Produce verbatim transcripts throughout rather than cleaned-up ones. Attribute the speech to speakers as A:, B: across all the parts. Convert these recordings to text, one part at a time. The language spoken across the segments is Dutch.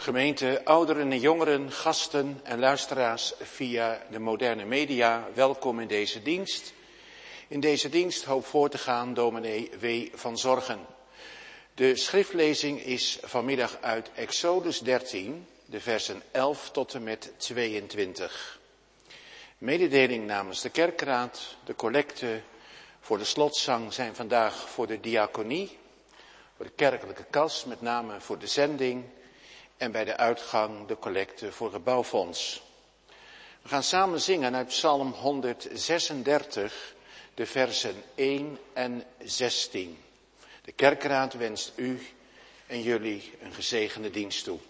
A: Gemeente, ouderen en jongeren, gasten en luisteraars via de moderne media, welkom in deze dienst. In deze dienst hoop voor te gaan dominee W. van Zorgen. De schriftlezing is vanmiddag uit Exodus dertien, de versen elf tot en met tweeëntwintig. Mededeling namens de kerkraad, de collecte voor de slotzang zijn vandaag voor de diaconie, voor de kerkelijke kas, met name voor de zending, en bij de uitgang de collecte voor het bouwfonds. We gaan samen zingen uit Psalm honderdzesendertig, de versen één en zestien. De kerkraad wenst u en jullie een gezegende dienst toe.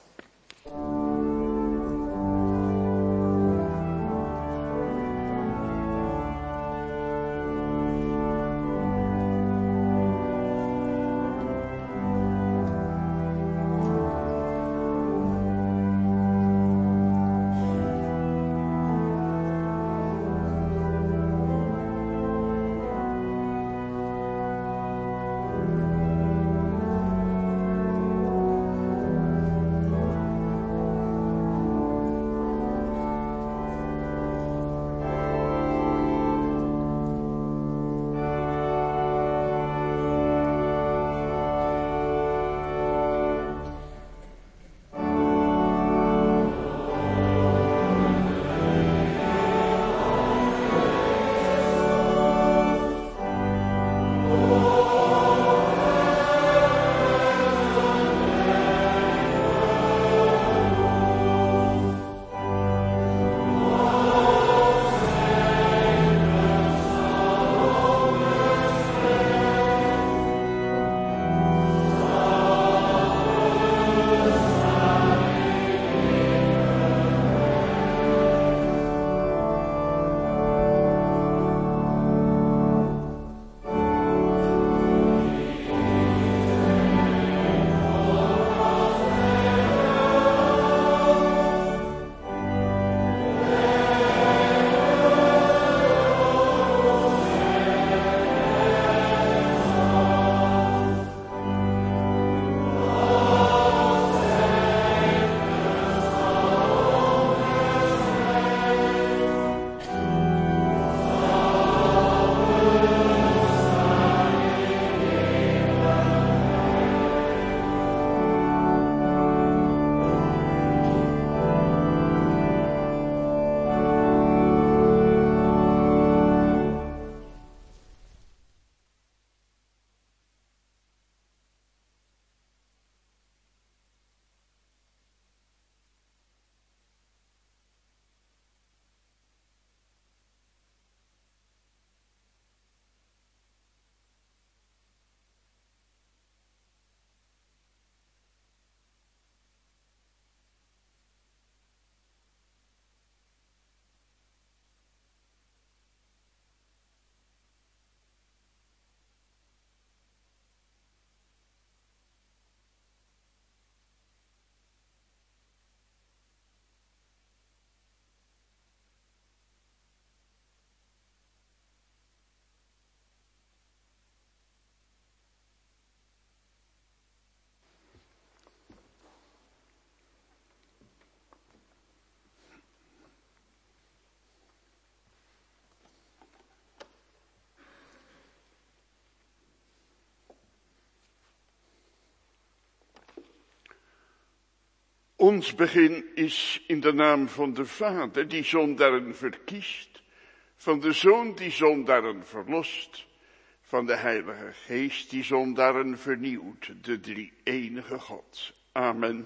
B: Ons begin is in de naam van de Vader die zondaren verkiest, van de Zoon die zondaren verlost, van de Heilige Geest die zondaren vernieuwt, de drie-enige God. Amen.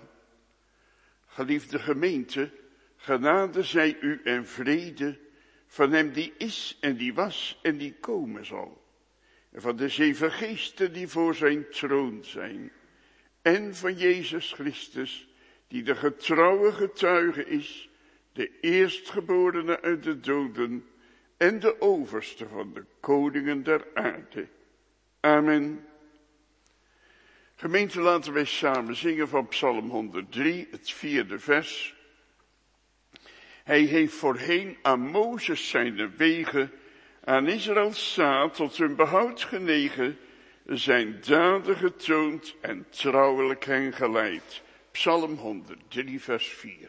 B: Geliefde gemeente, genade zij u en vrede van hem die is en die was en die komen zal, en van de zeven geesten die voor zijn troon zijn, en van Jezus Christus, die de getrouwe getuige is, de eerstgeborene uit de doden en de overste van de koningen der aarde. Amen. Gemeente, laten wij samen zingen van Psalm honderddrie, het vierde vers. Hij heeft voorheen aan Mozes zijn wegen, aan Israëls zaad tot hun behoud genegen, zijn daden getoond en trouwelijk hen geleid. Psalm honderddrie, vers vier.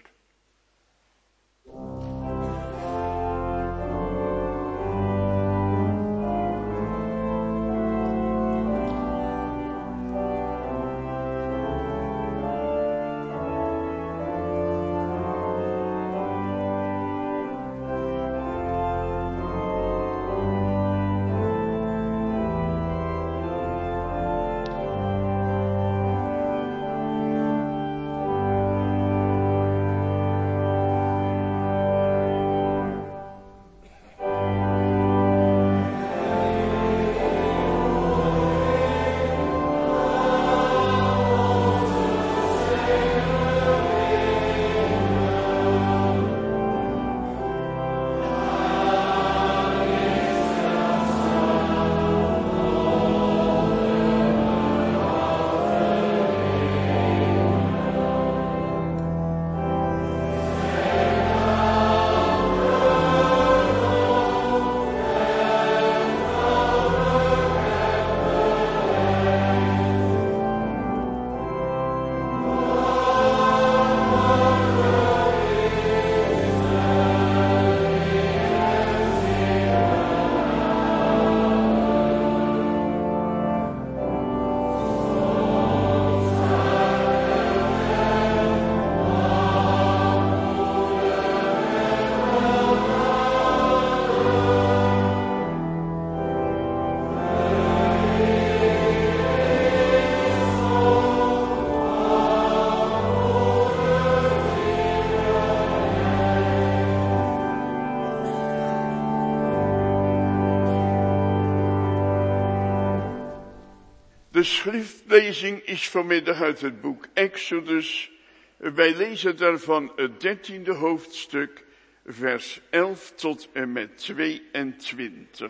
B: De schriftlezing is vanmiddag uit het boek Exodus. Wij lezen daarvan het dertiende hoofdstuk, vers elf tot en met tweeëntwintig.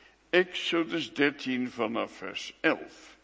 B: Exodus dertien vanaf vers elf.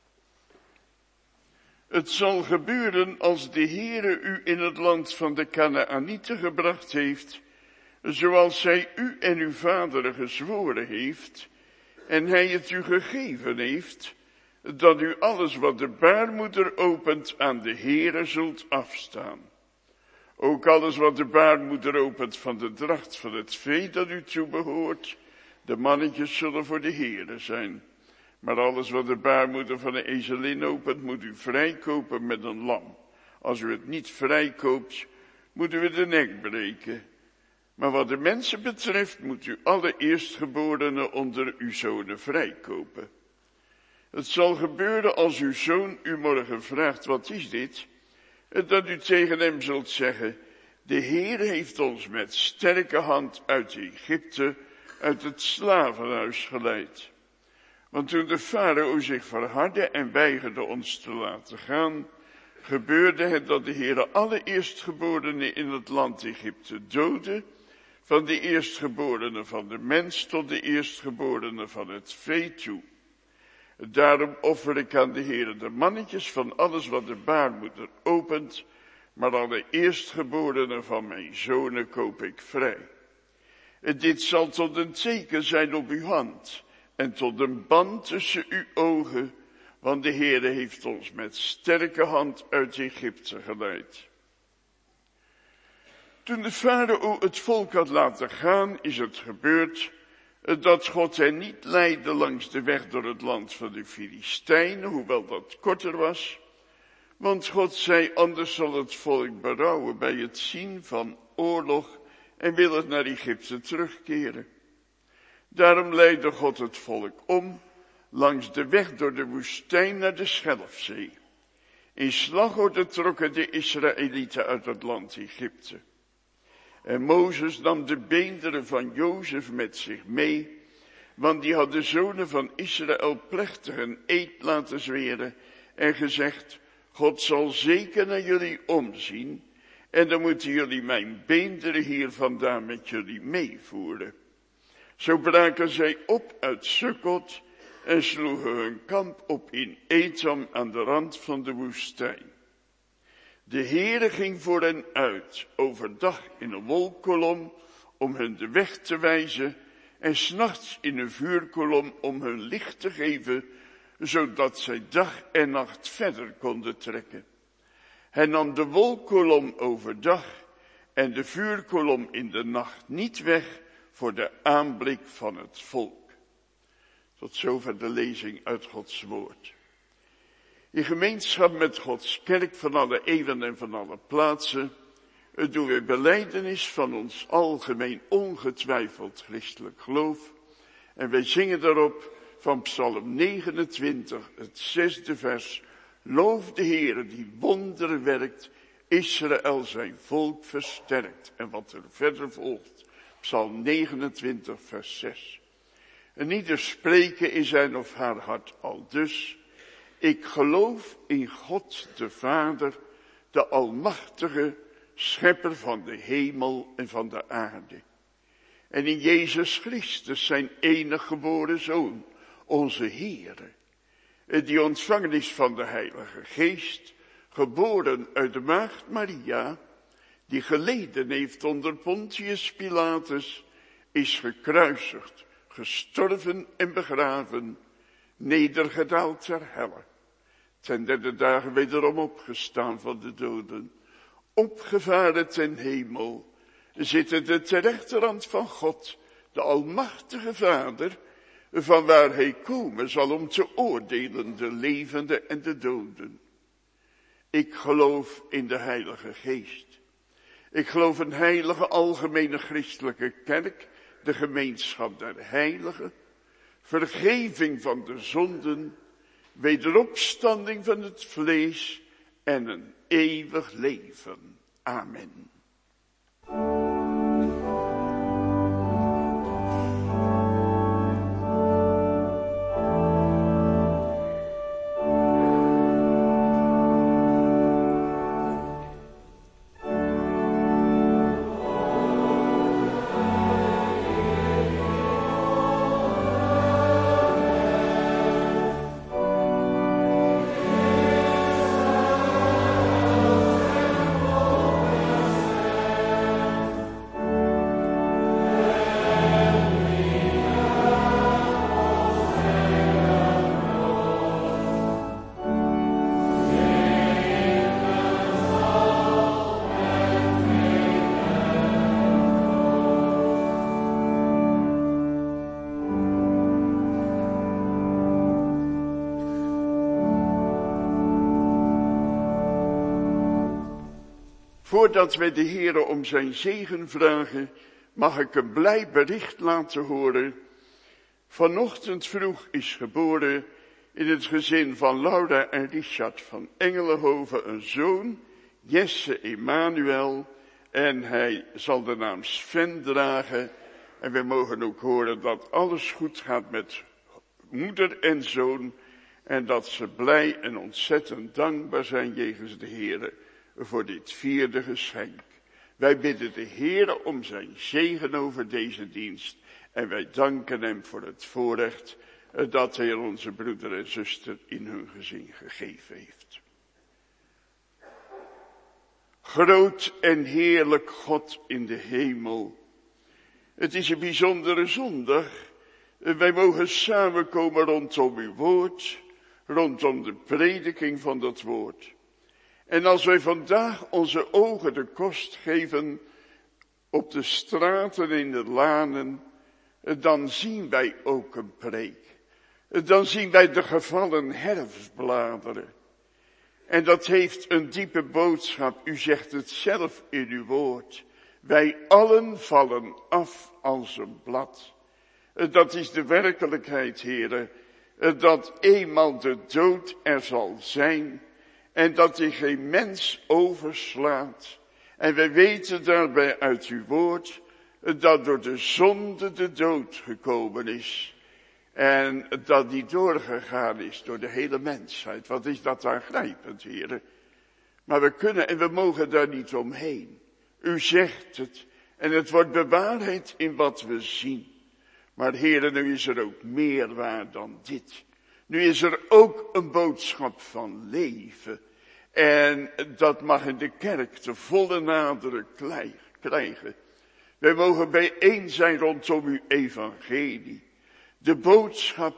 B: Het zal gebeuren als de Heere u in het land van de Kanaanieten gebracht heeft, zoals hij u en uw vaderen gezworen heeft, en hij het u gegeven heeft, dat u alles wat de baarmoeder opent aan de Heere zult afstaan. Ook alles wat de baarmoeder opent van de dracht van het vee dat u toebehoort, de mannetjes zullen voor de Heere zijn. Maar alles wat de baarmoeder van een ezelin opent, moet u vrijkopen met een lam. Als u het niet vrijkoopt, moet u de nek breken. Maar wat de mensen betreft, moet u alle eerstgeborenen onder uw zonen vrijkopen. Het zal gebeuren als uw zoon u morgen vraagt, wat is dit? Dat u tegen hem zult zeggen, de Heer heeft ons met sterke hand uit Egypte, uit het slavenhuis geleid. Want toen de farao zich verhardde en weigerde ons te laten gaan, gebeurde het dat de Heer alle eerstgeborenen in het land Egypte doodde, van de eerstgeborenen van de mens tot de eerstgeborenen van het vee toe. Daarom offer ik aan de Heere de mannetjes van alles wat de baarmoeder opent, maar alle eerstgeborenen van mijn zonen koop ik vrij. Dit zal tot een teken zijn op uw hand en tot een band tussen uw ogen, want de Heere heeft ons met sterke hand uit Egypte geleid. Toen de farao het volk had laten gaan, is het gebeurd dat God hen niet leidde langs de weg door het land van de Filistijnen, hoewel dat korter was. Want God zei, anders zal het volk berouwen bij het zien van oorlog en wil het naar Egypte terugkeren. Daarom leidde God het volk om langs de weg door de woestijn naar de Schelfzee. In slagorde trokken de Israëlieten uit het land Egypte. En Mozes nam de beenderen van Jozef met zich mee, want die had de zonen van Israël plechtig een eed laten zweren en gezegd, God zal zeker naar jullie omzien en dan moeten jullie mijn beenderen hier vandaan met jullie meevoeren. Zo braken zij op uit Sukkot en sloegen hun kamp op in Etam aan de rand van de woestijn. De Heere ging voor hen uit, overdag in een wolkkolom om hun de weg te wijzen en 's nachts in een vuurkolom om hun licht te geven, zodat zij dag en nacht verder konden trekken. Hij nam de wolkkolom overdag en de vuurkolom in de nacht niet weg voor de aanblik van het volk. Tot zover de lezing uit Gods woord. In gemeenschap met Gods kerk van alle eeuwen en van alle plaatsen doen we belijdenis van ons algemeen ongetwijfeld christelijk geloof. En wij zingen daarop van Psalm negenentwintig, het zesde vers. Loof de Heere die wonderen werkt, Israël zijn volk versterkt. En wat er verder volgt, Psalm negenentwintig, vers zes. En ieder spreken in zijn of haar hart al dus. Ik geloof in God de Vader, de Almachtige, Schepper van de hemel en van de aarde. En in Jezus Christus, zijn enige geboren Zoon, onze Heere, die ontvangen is van de Heilige Geest, geboren uit de maagd Maria, die geleden heeft onder Pontius Pilatus, is gekruisigd, gestorven en begraven, nedergedaald ter helle, ten derde dagen wederom opgestaan van de doden, opgevaren ten hemel, zittende ter rechterhand van God, de Almachtige Vader, van waar hij komen zal om te oordelen de levenden en de doden. Ik geloof in de Heilige Geest. Ik geloof een heilige algemene christelijke kerk, de gemeenschap der heiligen, vergeving van de zonden, wederopstanding van het vlees en een eeuwig leven. Amen. Voordat wij de Heere om zijn zegen vragen, mag ik een blij bericht laten horen. Vanochtend vroeg is geboren in het gezin van Laura en Richard van Engelenhoven een zoon, Jesse Emmanuel, en hij zal de naam Sven dragen. En we mogen ook horen dat alles goed gaat met moeder en zoon en dat ze blij en ontzettend dankbaar zijn jegens de Heere voor dit vierde geschenk. Wij bidden de Heere om zijn zegen over deze dienst en wij danken hem voor het voorrecht dat hij onze broeder en zuster in hun gezin gegeven heeft. Groot en heerlijk God in de hemel. Het is een bijzondere zondag. Wij mogen samenkomen rondom uw woord, rondom de prediking van dat woord. En als wij vandaag onze ogen de kost geven op de straten en in de lanen, dan zien wij ook een preek. Dan zien wij de gevallen herfstbladeren. En dat heeft een diepe boodschap. U zegt het zelf in uw woord. Wij allen vallen af als een blad. Dat is de werkelijkheid, heren. Dat eenmaal de dood er zal zijn. En dat hij geen mens overslaat. En wij weten daarbij uit uw woord dat door de zonde de dood gekomen is. En dat die doorgegaan is door de hele mensheid. Wat is dat aangrijpend, heren. Maar we kunnen en we mogen daar niet omheen. U zegt het. En het wordt bewaarheid in wat we zien. Maar heren, nu is er ook meer waar dan dit. Nu is er ook een boodschap van leven. En dat mag in de kerk de volle nadruk krijgen. Wij mogen bijeen zijn rondom uw evangelie. De boodschap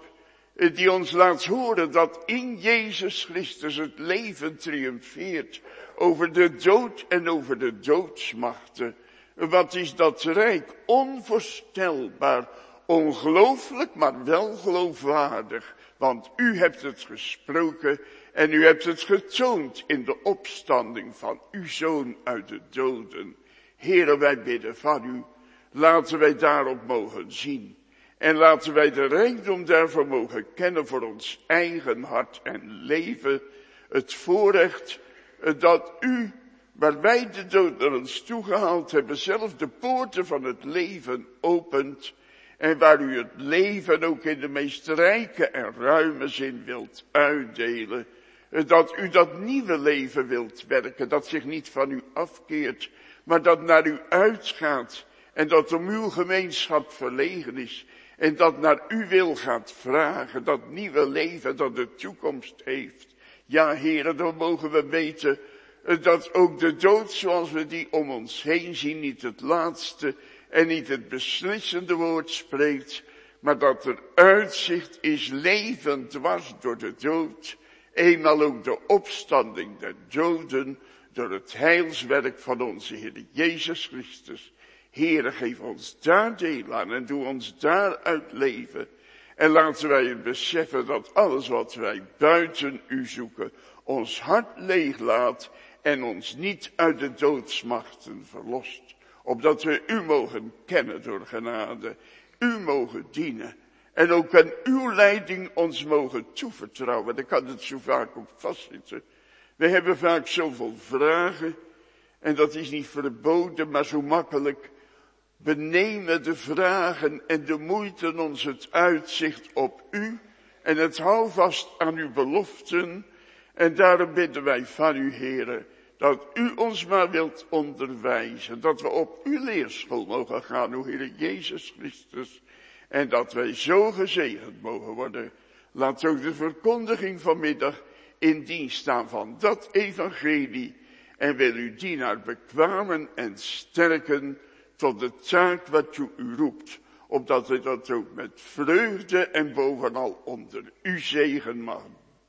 B: die ons laat horen dat in Jezus Christus het leven triomfeert over de dood en over de doodsmachten. Wat is dat rijk? Onvoorstelbaar, ongelooflijk, maar wel geloofwaardig. Want u hebt het gesproken en u hebt het getoond in de opstanding van uw Zoon uit de doden. Heere, wij bidden van u, laten wij daarop mogen zien. En laten wij de rijkdom daarvan mogen kennen voor ons eigen hart en leven. Het voorrecht dat u, waar wij de dood naar ons toegehaald hebben, zelf de poorten van het leven opent. En waar u het leven ook in de meest rijke en ruime zin wilt uitdelen. Dat u dat nieuwe leven wilt werken, dat zich niet van u afkeert, maar dat naar u uitgaat. En dat om uw gemeenschap verlegen is. En dat naar uw wil gaat vragen, dat nieuwe leven dat de toekomst heeft. Ja, heren, dan mogen we weten dat ook de dood zoals we die om ons heen zien niet het laatste en niet het beslissende woord spreekt, maar dat er uitzicht is leven dwars door de dood. Eenmaal ook de opstanding der doden door het heilswerk van onze Heer Jezus Christus. Heere, geef ons daar deel aan en doe ons daaruit leven. En laten wij het beseffen dat alles wat wij buiten u zoeken, ons hart leeg laat en ons niet uit de doodsmachten verlost. Opdat we u mogen kennen door genade, u mogen dienen. En ook aan uw leiding ons mogen toevertrouwen. Dan kan het zo vaak ook vastzitten. We hebben vaak zoveel vragen. En dat is niet verboden, maar zo makkelijk. We nemen de vragen en de moeite ons het uitzicht op u. En het houvast aan uw beloften. En daarom bidden wij van u, Heere, dat u ons maar wilt onderwijzen. Dat we op uw leerschool mogen gaan, o Heere Jezus Christus. En dat wij zo gezegend mogen worden. Laat ook de verkondiging vanmiddag in dienst staan van dat evangelie. En wil uw dienaar bekwamen en sterken tot de taak waartoe u roept. Opdat hij dat ook met vreugde en bovenal onder uw zegen mag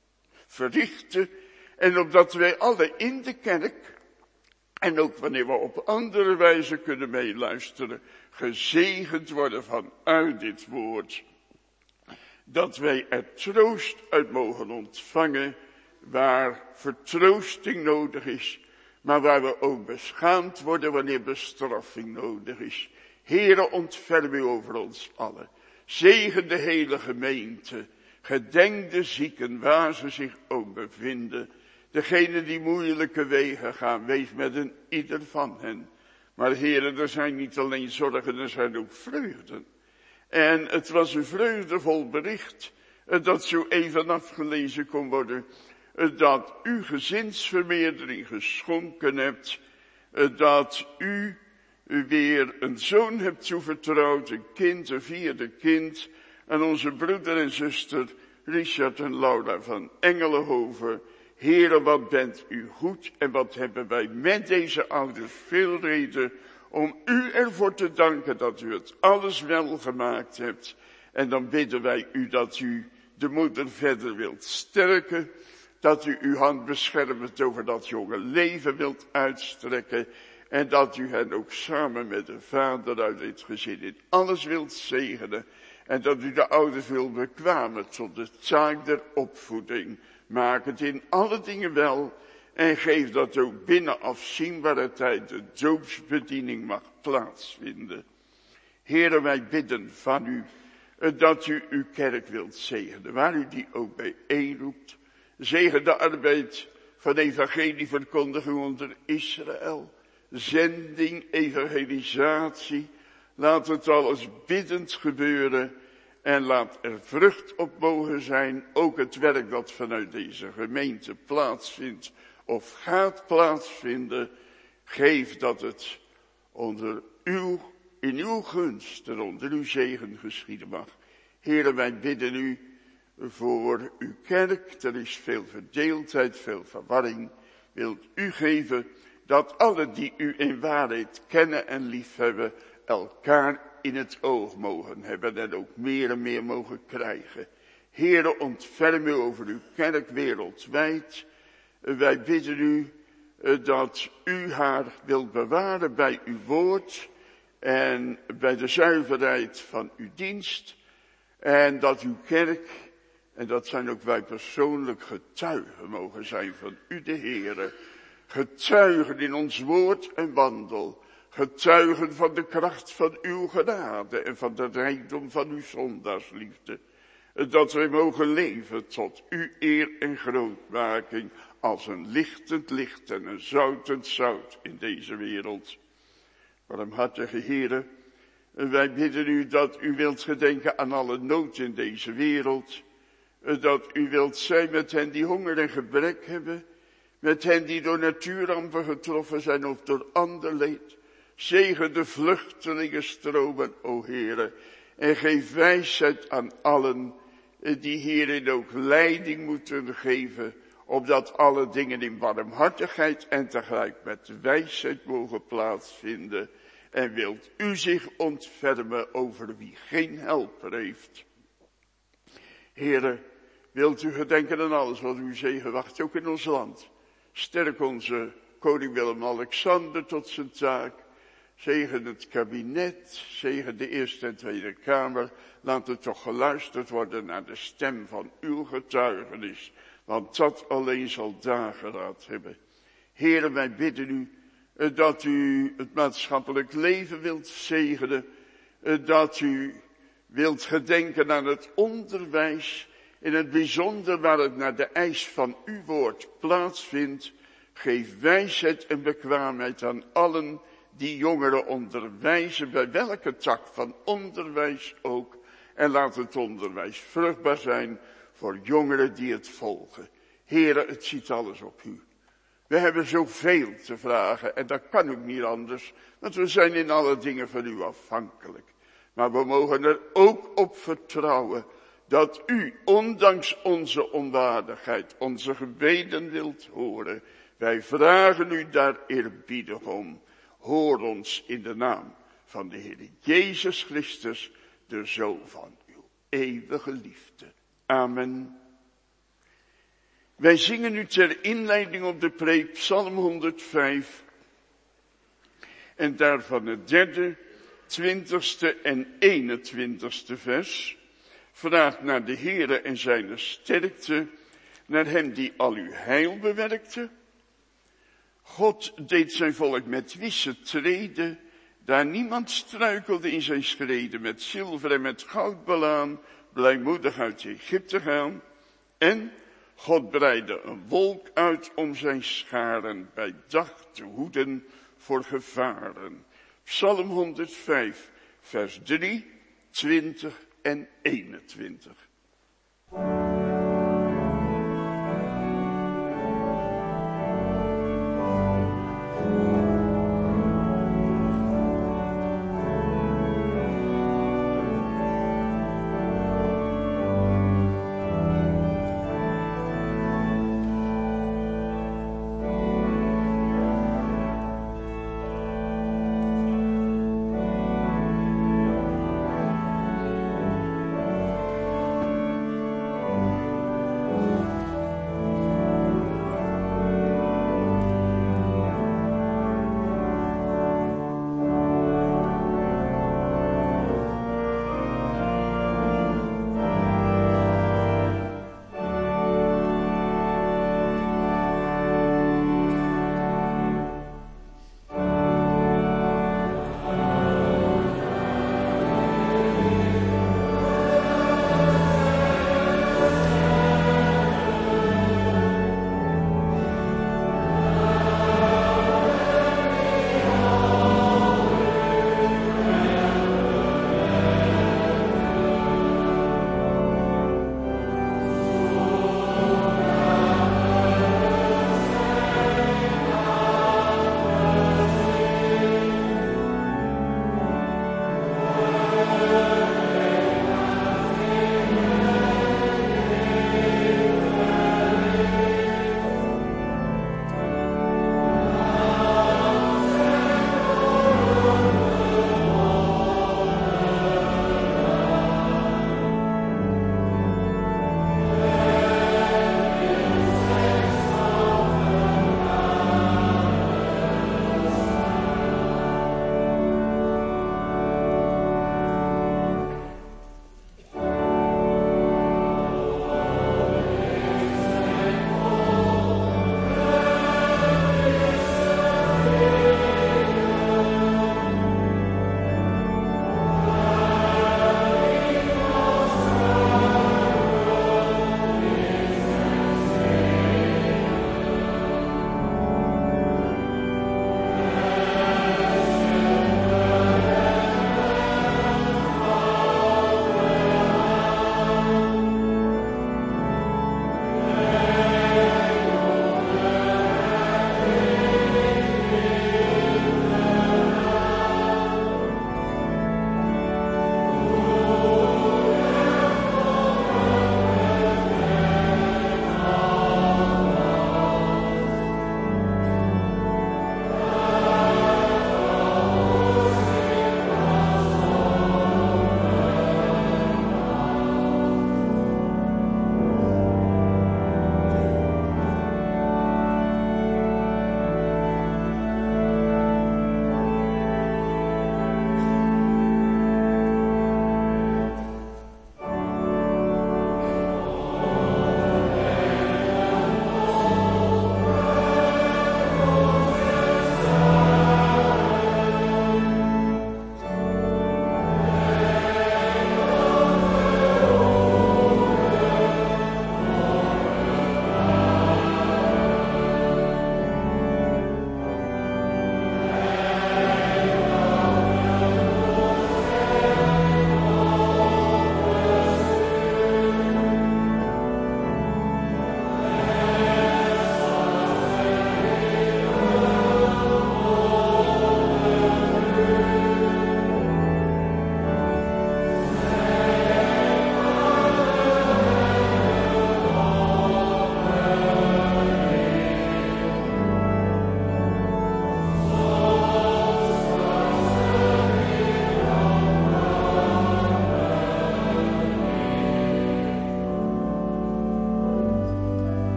B: verrichten. En opdat wij alle in de kerk, en ook wanneer we op andere wijze kunnen meeluisteren, gezegend worden vanuit dit woord. Dat wij er troost uit mogen ontvangen, waar vertroosting nodig is, maar waar we ook beschaamd worden wanneer bestraffing nodig is. Heere, ontferm u over ons allen. Zegen de hele gemeente. Gedenk de zieken waar ze zich ook bevinden. Degenen die moeilijke wegen gaan, wees met een ieder van hen. Maar heren, er zijn niet alleen zorgen, er zijn ook vreugden. En het was een vreugdevol bericht, dat zo even afgelezen kon worden, dat u gezinsvermeerdering geschonken hebt, dat u weer een zoon hebt toevertrouwd, een kind, een vierde kind, aan onze broeder en zuster Richard en Laura van Engelenhoven. Heere, wat bent u goed en wat hebben wij met deze ouders veel reden om u ervoor te danken dat u het alles wel gemaakt hebt. En dan bidden wij u dat u de moeder verder wilt sterken, dat u uw hand beschermend over dat jonge leven wilt uitstrekken en dat u hen ook samen met de vader uit dit gezin in alles wilt zegenen en dat u de ouders wilt bekwamen tot de taak der opvoeding. Maak het in alle dingen wel en geef dat ook binnen afzienbare tijd de doopsbediening mag plaatsvinden. Heere, wij bidden van u dat u uw kerk wilt zegenen, waar u die ook bijeenroept. Zegen de arbeid van evangelieverkondiging onder Israël, zending, evangelisatie. Laat het alles biddend gebeuren. En laat er vrucht op mogen zijn, ook het werk dat vanuit deze gemeente plaatsvindt of gaat plaatsvinden. Geef dat het onder uw, in uw gunst en onder uw zegen geschieden mag. Heere, wij bidden u voor uw kerk. Er is veel verdeeldheid, veel verwarring. Wilt u geven dat alle die u in waarheid kennen en liefhebben, elkaar in het oog mogen hebben en ook meer en meer mogen krijgen. Heere, ontferm u over uw kerk wereldwijd. Wij bidden u dat u haar wilt bewaren bij uw woord en bij de zuiverheid van uw dienst. En dat uw kerk, en dat zijn ook wij persoonlijk, getuigen mogen zijn van u de Heere. Getuigen in ons woord en wandel. Getuigen van de kracht van uw genade en van de rijkdom van uw zondaarsliefde. Dat wij mogen leven tot uw eer en grootmaking als een lichtend licht en een zoutend zout in deze wereld. Barmhartige Heere, wij bidden u dat u wilt gedenken aan alle nood in deze wereld. Dat u wilt zijn met hen die honger en gebrek hebben. Met hen die door natuurrampen getroffen zijn of door ander leed. Zegen de vluchtelingenstromen, o Heere. En geef wijsheid aan allen die hierin ook leiding moeten geven. Opdat alle dingen in barmhartigheid en tegelijk met wijsheid mogen plaatsvinden. En wilt u zich ontfermen over wie geen helper heeft. Heere, wilt u gedenken aan alles wat uw zegen wacht, ook in ons land. Sterk onze koning Willem-Alexander tot zijn taak. Zegen het kabinet, zegen de Eerste en Tweede Kamer. Laat er toch geluisterd worden naar de stem van uw getuigenis. Want dat alleen zal dageraad hebben. Heere, wij bidden u dat u het maatschappelijk leven wilt zegenen. Dat u wilt gedenken aan het onderwijs. In het bijzonder waar het naar de eis van uw woord plaatsvindt. Geef wijsheid en bekwaamheid aan allen die jongeren onderwijzen, bij welke tak van onderwijs ook. En laat het onderwijs vruchtbaar zijn voor jongeren die het volgen. Heere, het ziet alles op u. We hebben zoveel te vragen en dat kan ook niet anders, want we zijn in alle dingen van u afhankelijk. Maar we mogen er ook op vertrouwen dat u, ondanks onze onwaardigheid, onze gebeden wilt horen. Wij vragen u daar eerbiedig om. Hoor ons in de naam van de Heer Jezus Christus, de Zoon van uw eeuwige liefde. Amen. Wij zingen nu ter inleiding op de preek Psalm honderdvijf. En daarvan het derde, twintigste en eenentwintigste vers. Vraagt naar de Heere en zijn sterkte, naar hem die al uw heil bewerkte. God deed zijn volk met wisse treden, daar niemand struikelde in zijn schreden, met zilver en met goud belaan, blijmoedig uit Egypte gaan. En God breidde een wolk uit om zijn scharen, bij dag te hoeden voor gevaren. Psalm honderdvijf, vers drie, twintig en eenentwintig.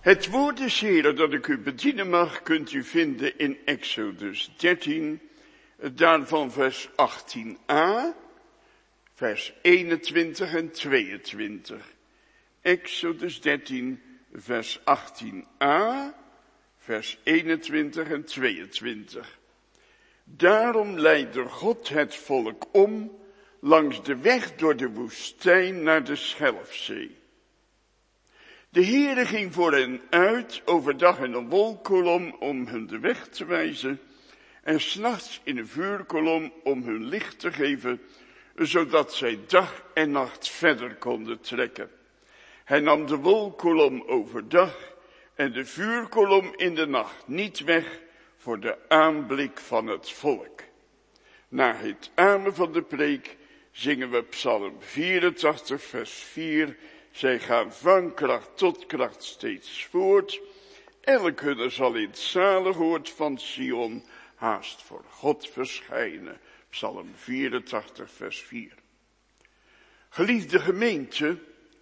B: Het woord des Heren dat ik u bedienen mag, kunt u vinden in Exodus dertien, daarvan vers achttien a, vers eenentwintig en tweeëntwintig. Exodus dertien, vers achttien a, vers eenentwintig en tweeëntwintig. Daarom leidde God het volk om langs de weg door de woestijn naar de Schelfzee. De Heere ging voor hen uit, overdag in een wolkkolom om hun de weg te wijzen, en 's nachts in een vuurkolom om hun licht te geven, zodat zij dag en nacht verder konden trekken. Hij nam de wolkkolom overdag en de vuurkolom in de nacht niet weg voor de aanblik van het volk. Na het amen van de preek zingen we Psalm vierentachtig, vers vier. Zij gaan van kracht tot kracht steeds voort. Elk hunner zal in het zalig woord van Sion haast voor God verschijnen. Psalm vierentachtig, vers vier. Geliefde gemeente,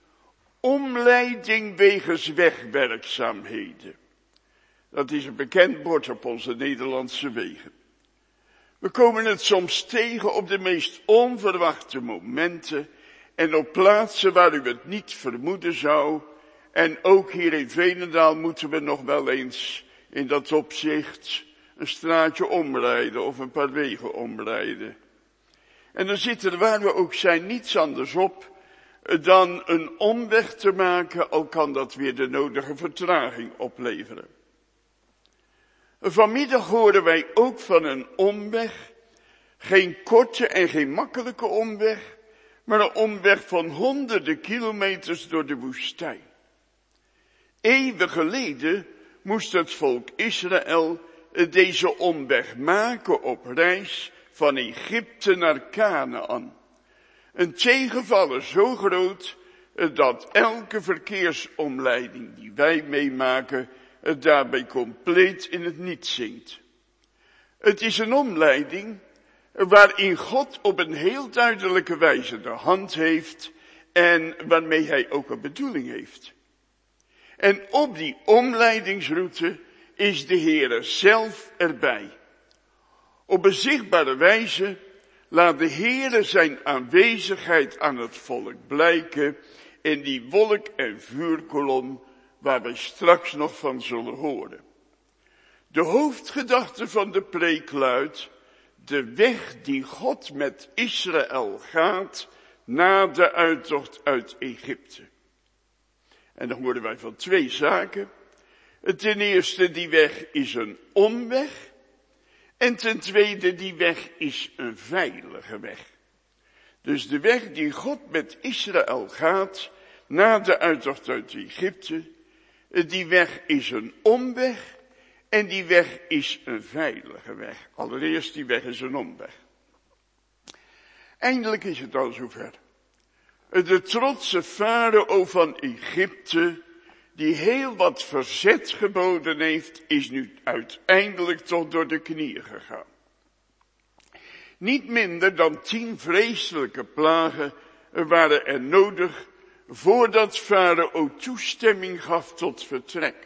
B: omleiding wegens wegwerkzaamheden. Dat is een bekend bord op onze Nederlandse wegen. We komen het soms tegen op de meest onverwachte momenten en op plaatsen waar u het niet vermoeden zou. En ook hier in Veenendaal moeten we nog wel eens in dat opzicht een straatje omrijden of een paar wegen omrijden. En dan zit er waar we ook zijn niets anders op dan een omweg te maken, al kan dat weer de nodige vertraging opleveren. Vanmiddag horen wij ook van een omweg, geen korte en geen makkelijke omweg, maar een omweg van honderden kilometers door de woestijn. Eeuwen geleden moest het volk Israël deze omweg maken op reis van Egypte naar Kanaan. Een tegenvaller zo groot dat elke verkeersomleiding die wij meemaken het daarbij compleet in het niet zinkt. Het is een omleiding waarin God op een heel duidelijke wijze de hand heeft en waarmee hij ook een bedoeling heeft. En op die omleidingsroute is de Heere zelf erbij. Op een zichtbare wijze laat de Heere zijn aanwezigheid aan het volk blijken in die wolk- en vuurkolom waar wij straks nog van zullen horen. De hoofdgedachte van de preek luidt: de weg die God met Israël gaat na de uittocht uit Egypte. En dan horen wij van twee zaken. Ten eerste, die weg is een omweg. En ten tweede, die weg is een veilige weg. Dus de weg die God met Israël gaat na de uittocht uit Egypte, die weg is een omweg en die weg is een veilige weg. Allereerst, die weg is een omweg. Eindelijk is het al zover. De trotse farao van Egypte, die heel wat verzet geboden heeft, is nu uiteindelijk toch door de knieën gegaan. Niet minder dan tien vreselijke plagen waren er nodig voordat farao toestemming gaf tot vertrek.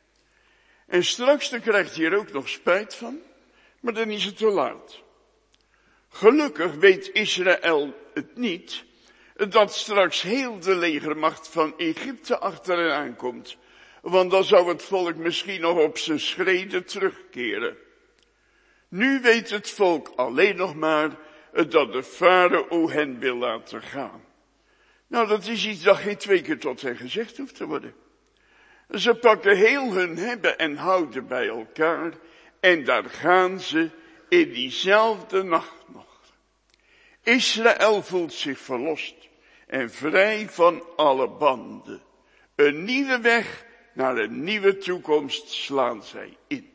B: En straks dan krijgt hij er ook nog spijt van, maar dan is het te laat. Gelukkig weet Israël het niet, dat straks heel de legermacht van Egypte achter hen aankomt. Want dan zou het volk misschien nog op zijn schreden terugkeren. Nu weet het volk alleen nog maar dat de farao hen wil laten gaan. Nou, dat is iets dat geen twee keer tot hen gezegd hoeft te worden. Ze pakken heel hun hebben en houden bij elkaar en daar gaan ze in diezelfde nacht nog. Israël voelt zich verlost en vrij van alle banden. Een nieuwe weg naar een nieuwe toekomst slaan zij in.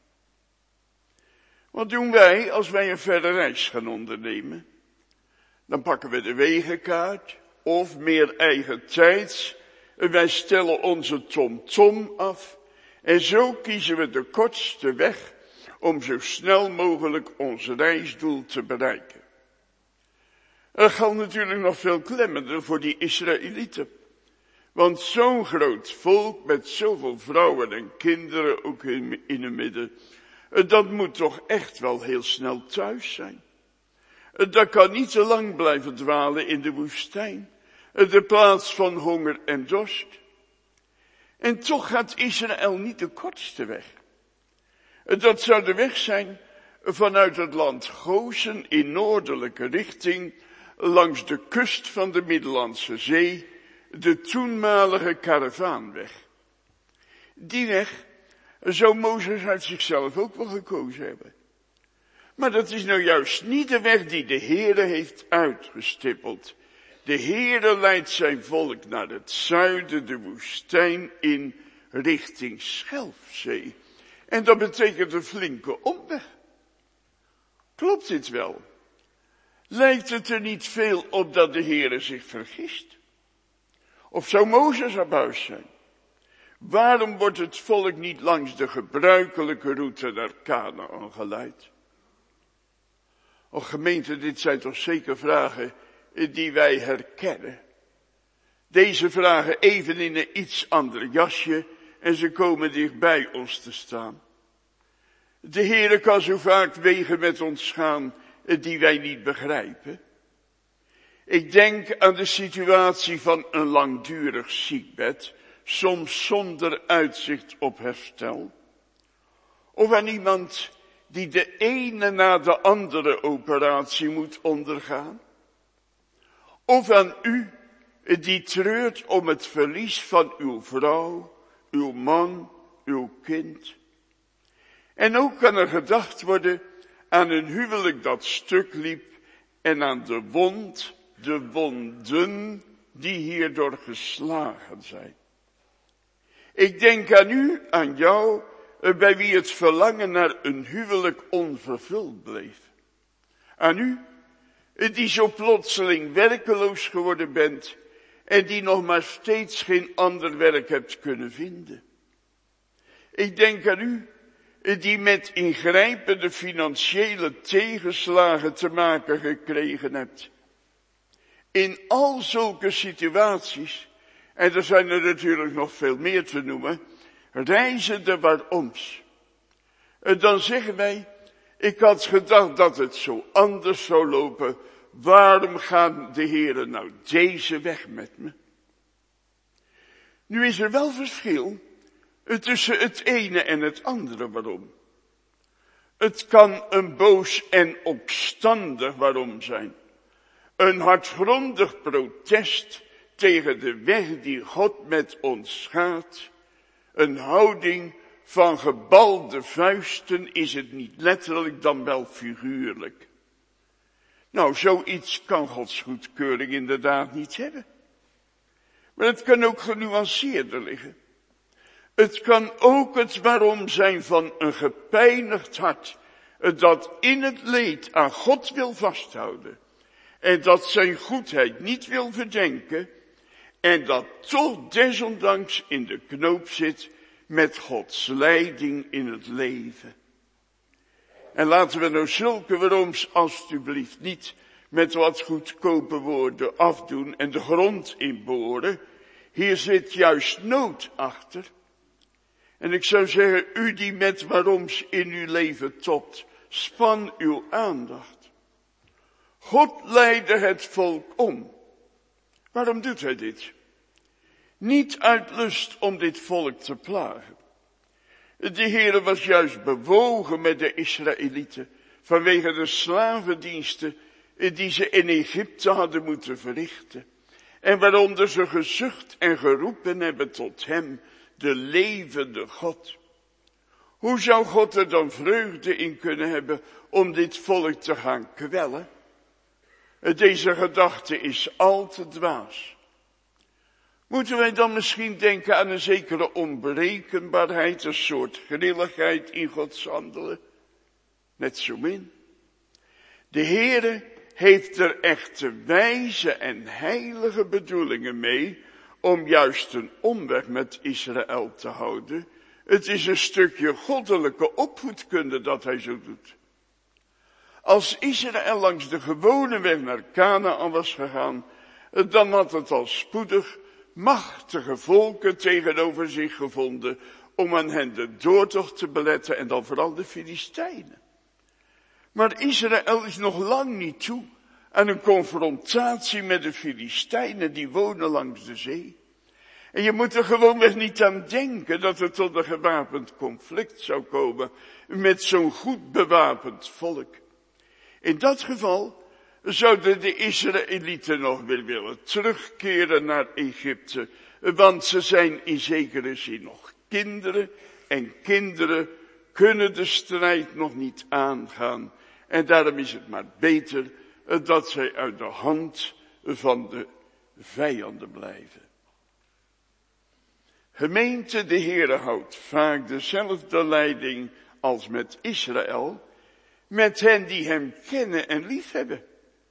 B: Wat doen wij als wij een verre reis gaan ondernemen? Dan pakken we de wegenkaart of meer eigen tijds. Wij stellen onze TomTom af en zo kiezen we de kortste weg om zo snel mogelijk ons reisdoel te bereiken. Dat geldt natuurlijk nog veel klemmender voor die Israëlieten. Want zo'n groot volk met zoveel vrouwen en kinderen ook in, in het midden, dat moet toch echt wel heel snel thuis zijn. Dat kan niet te lang blijven dwalen in de woestijn, de plaats van honger en dorst. En toch gaat Israël niet de kortste weg. Dat zou de weg zijn vanuit het land Gozen in noordelijke richting, langs de kust van de Middellandse Zee, de toenmalige karavaanweg. Die weg zou Mozes uit zichzelf ook wel gekozen hebben. Maar dat is nou juist niet de weg die de Heere heeft uitgestippeld. De Heere leidt zijn volk naar het zuiden, de woestijn in, richting Schelfzee. En dat betekent een flinke omweg. Klopt dit wel? Lijkt het er niet veel op dat de Heere zich vergist? Of zou Mozes abuis zijn? Waarom wordt het volk niet langs de gebruikelijke route naar Kanaan geleid? Och gemeente, dit zijn toch zeker vragen die wij herkennen. Deze vragen even in een iets ander jasje en ze komen dicht bij ons te staan. De Heere kan zo vaak wegen met ons gaan die wij niet begrijpen. Ik denk aan de situatie van een langdurig ziekbed, soms zonder uitzicht op herstel. Of aan iemand die de ene na de andere operatie moet ondergaan. Of aan u die treurt om het verlies van uw vrouw, uw man, uw kind. En ook kan er gedacht worden aan een huwelijk dat stuk liep en aan de wond, de wonden die hierdoor geslagen zijn. Ik denk aan u, aan jou, bij wie het verlangen naar een huwelijk onvervuld bleef. Aan u, die zo plotseling werkeloos geworden bent en die nog maar steeds geen ander werk hebt kunnen vinden. Ik denk aan u, die met ingrijpende financiële tegenslagen te maken gekregen hebt. In al zulke situaties, en er zijn er natuurlijk nog veel meer te noemen, reizen de waaroms. Dan zeggen wij, ik had gedacht dat het zo anders zou lopen. Waarom gaat de Heere nou deze weg met me? Nu is er wel verschil tussen het ene en het andere waarom. Het kan een boos en opstandig waarom zijn. Een hardgrondig protest tegen de weg die God met ons gaat. Een houding van gebalde vuisten is het niet letterlijk dan wel figuurlijk. Nou, zoiets kan Gods goedkeuring inderdaad niet hebben. Maar het kan ook genuanceerder liggen. Het kan ook het waarom zijn van een gepijnigd hart, dat in het leed aan God wil vasthouden en dat zijn goedheid niet wil verdenken en dat toch desondanks in de knoop zit met Gods leiding in het leven. En laten we nou zulke waaroms alstublieft niet met wat goedkope woorden afdoen en de grond inboren. Hier zit juist nood achter. En ik zou zeggen, u die met waaroms in uw leven topt, span uw aandacht. God leidde het volk om. Waarom doet hij dit? Niet uit lust om dit volk te plagen. De Heere was juist bewogen met de Israëlieten vanwege de slavendiensten die ze in Egypte hadden moeten verrichten. En waaronder ze gezucht en geroepen hebben tot hem, de levende God. Hoe zou God er dan vreugde in kunnen hebben om dit volk te gaan kwellen? Deze gedachte is al te dwaas. Moeten wij dan misschien denken aan een zekere onberekenbaarheid, een soort grilligheid in Gods handelen? Net zo min. De Heere heeft er echte wijze en heilige bedoelingen mee om juist een omweg met Israël te houden. Het is een stukje goddelijke opvoedkunde dat hij zo doet. Als Israël langs de gewone weg naar Kanaan was gegaan, dan had het al spoedig machtige volken tegenover zich gevonden om aan hen de doortocht te beletten en dan vooral de Filistijnen. Maar Israël is nog lang niet toe aan een confrontatie met de Filistijnen die wonen langs de zee. En je moet er gewoonweg niet aan denken dat er tot een gewapend conflict zou komen met zo'n goed bewapend volk. In dat geval zouden de Israëlieten nog weer willen terugkeren naar Egypte, want ze zijn in zekere zin nog kinderen en kinderen kunnen de strijd nog niet aangaan. En daarom is het maar beter dat zij uit de hand van de vijanden blijven. Gemeente, de Heere houdt vaak dezelfde leiding als met Israël, met hen die hem kennen en liefhebben.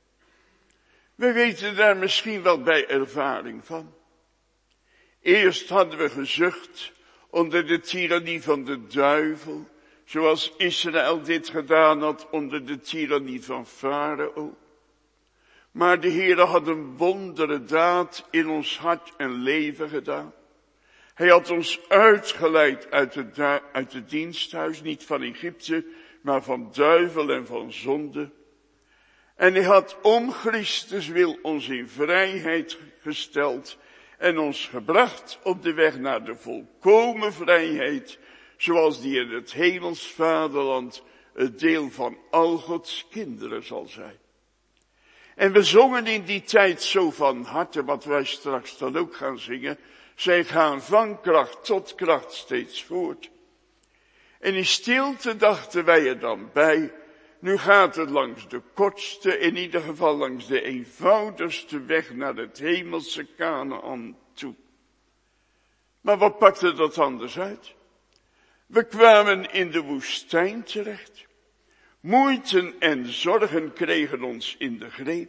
B: We weten daar misschien wel bij ervaring van. Eerst hadden we gezucht onder de tirannie van de duivel, zoals Israël dit gedaan had onder de tirannie van Farao. Maar de Heere had een wondere daad in ons hart en leven gedaan. Hij had ons uitgeleid uit het, uit het diensthuis, niet van Egypte, maar van duivel en van zonde. En hij had om Christus wil ons in vrijheid gesteld en ons gebracht op de weg naar de volkomen vrijheid, zoals die in het hemels vaderland het deel van al Gods kinderen zal zijn. En we zongen in die tijd zo van harte, wat wij straks dan ook gaan zingen, zij gaan van kracht tot kracht steeds voort. En in stilte dachten wij er dan bij, nu gaat het langs de kortste, in ieder geval langs de eenvoudigste weg naar het hemelse Kanaan toe. Maar wat pakte dat anders uit? We kwamen in de woestijn terecht. Moeiten en zorgen kregen ons in de greep.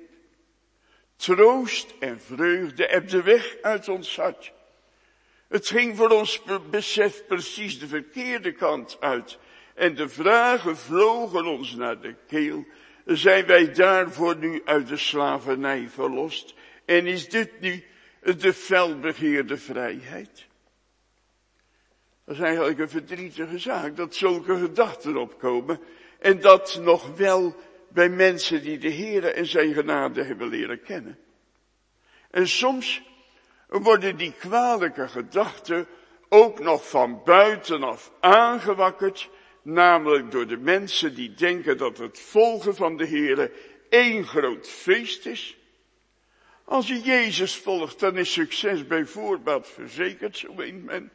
B: Troost en vreugde ebde weg uit ons hart. Het ging voor ons besef precies de verkeerde kant uit. En de vragen vlogen ons naar de keel. Zijn wij daarvoor nu uit de slavernij verlost? En is dit nu de felbegeerde vrijheid? Dat is eigenlijk een verdrietige zaak, dat zulke gedachten opkomen. En dat nog wel bij mensen die de Heere en zijn genade hebben leren kennen. En soms worden die kwalijke gedachten ook nog van buitenaf aangewakkerd, namelijk door de mensen die denken dat het volgen van de Heere één groot feest is. Als je Jezus volgt, dan is succes bij voorbaat verzekerd, zo meent men.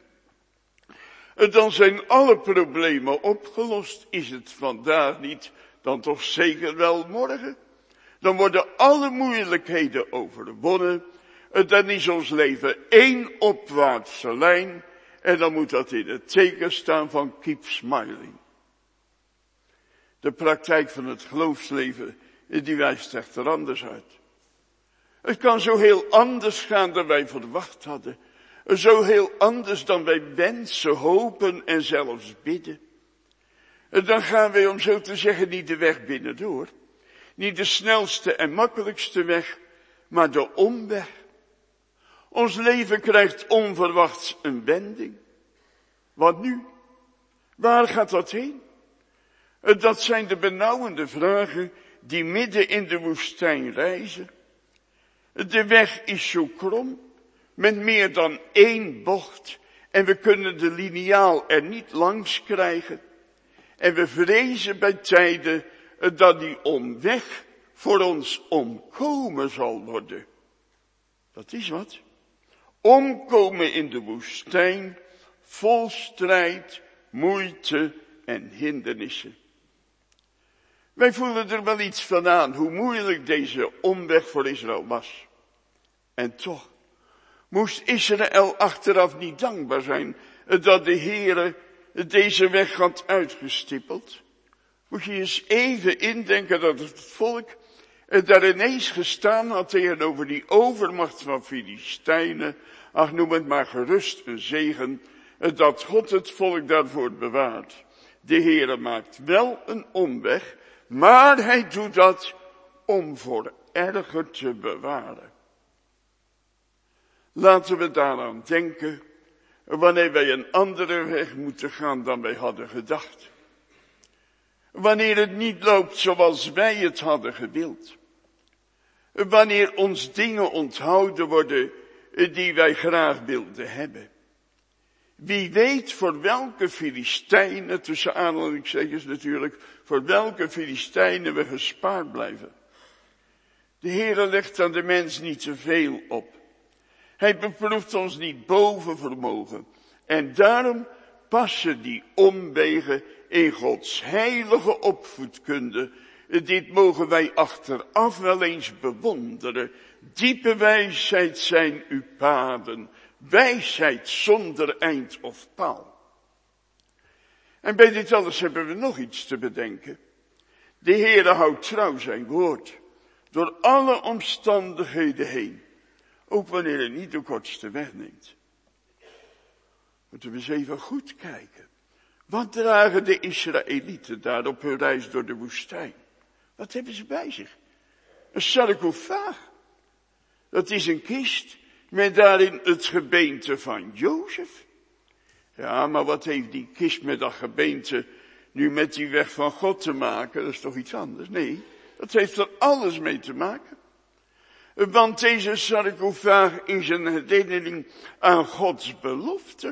B: Dan zijn alle problemen opgelost. Is het vandaag niet, dan toch zeker wel morgen. Dan worden alle moeilijkheden overwonnen. Dan is ons leven één opwaartse lijn. En dan moet dat in het teken staan van keep smiling. De praktijk van het geloofsleven, die wijst echter anders uit. Het kan zo heel anders gaan dan wij verwacht hadden. Zo heel anders dan wij wensen, hopen en zelfs bidden. Dan gaan wij, om zo te zeggen, niet de weg binnendoor. Niet de snelste en makkelijkste weg, maar de omweg. Ons leven krijgt onverwachts een wending. Wat nu? Waar gaat dat heen? Dat zijn de benauwende vragen die midden in de woestijn reizen. De weg is zo krom, met meer dan één bocht, en we kunnen de liniaal er niet langs krijgen. En we vrezen bij tijden dat die omweg voor ons omkomen zal worden. Dat is wat. Omkomen in de woestijn, vol strijd, moeite en hindernissen. Wij voelen er wel iets van aan, hoe moeilijk deze omweg voor Israël was. En toch moest Israël achteraf niet dankbaar zijn dat de Heere deze weg had uitgestippeld. Moet je eens even indenken dat het volk daar ineens gestaan had tegenover die overmacht van Filistijnen. Ach, noem het maar gerust een zegen, dat God het volk daarvoor bewaart. De Heere maakt wel een omweg, maar hij doet dat om voor erger te bewaren. Laten we daaraan denken wanneer wij een andere weg moeten gaan dan wij hadden gedacht. Wanneer het niet loopt zoals wij het hadden gewild. Wanneer ons dingen onthouden worden die wij graag wilden hebben. Wie weet voor welke Filistijnen, tussen aanhalingstekens natuurlijk, voor welke Filistijnen we gespaard blijven. De Heere legt aan de mens niet te veel op. Hij beproeft ons niet boven vermogen. En daarom passen die omwegen in Gods heilige opvoedkunde. Dit mogen wij achteraf wel eens bewonderen. Diepe wijsheid zijn uw paden. Wijsheid zonder eind of paal. En bij dit alles hebben we nog iets te bedenken. De Heere houdt trouw zijn woord. Door alle omstandigheden heen. Ook wanneer hij niet de kortste weg neemt. Moeten we eens even goed kijken. Wat dragen de Israëlieten daar op hun reis door de woestijn? Wat hebben ze bij zich? Een sarcofaag. Dat is een kist met daarin het gebeente van Jozef. Ja, maar wat heeft die kist met dat gebeente nu met die weg van God te maken? Dat is toch iets anders? Nee, dat heeft er alles mee te maken. Want deze sarcofaag is een herinnering aan Gods belofte.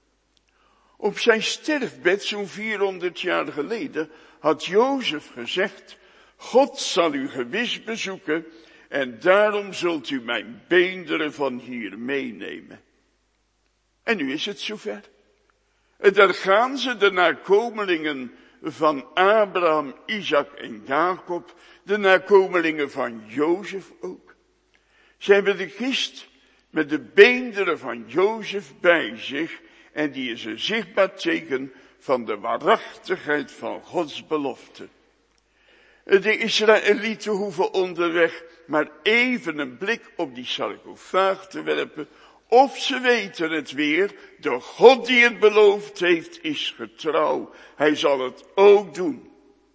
B: Op zijn sterfbed, zo'n vierhonderd jaar geleden, had Jozef gezegd, God zal u gewis bezoeken en daarom zult u mijn beenderen van hier meenemen. En nu is het zover. Daar gaan ze, de nakomelingen van Abraham, Isaac en Jacob, de nakomelingen van Jozef ook. Ze hebben de kist met de beenderen van Jozef bij zich en die is een zichtbaar teken van de waarachtigheid van Gods belofte. De Israëlieten hoeven onderweg maar even een blik op die sarcofaag te werpen, of ze weten het weer, de God die het beloofd heeft is getrouw. Hij zal het ook doen.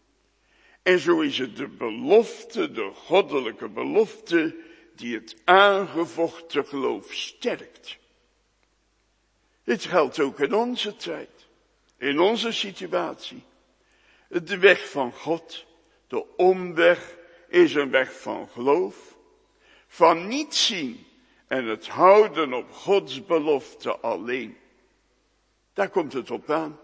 B: En zo is het de belofte, de goddelijke belofte, die het aangevochten geloof sterkt. Dit geldt ook in onze tijd, in onze situatie. De weg van God, de omweg, is een weg van geloof, van niet zien en het houden op Gods belofte alleen. Daar komt het op aan.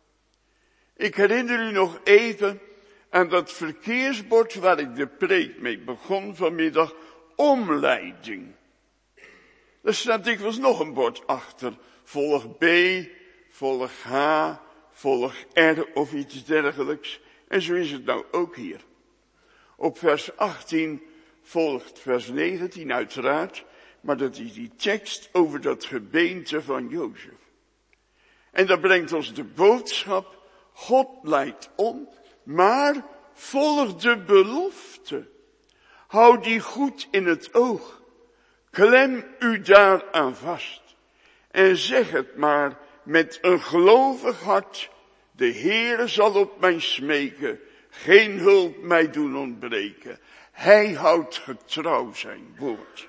B: Ik herinner u nog even aan dat verkeersbord waar ik de preek mee begon vanmiddag, omleiding. Er staat dikwijls nog een bord achter, volg B, volg H, volg R of iets dergelijks. En zo is het nou ook hier. Op vers achttien volgt vers negentien uiteraard, maar dat is die tekst over dat gebeente van Jozef. En dat brengt ons de boodschap, God leidt om, maar volg de belofte. Houd die goed in het oog. Klem u daaraan vast. En zeg het maar met een gelovig hart. De Heere zal op mij smeken. Geen hulp mij doen ontbreken. Hij houdt getrouw zijn woord.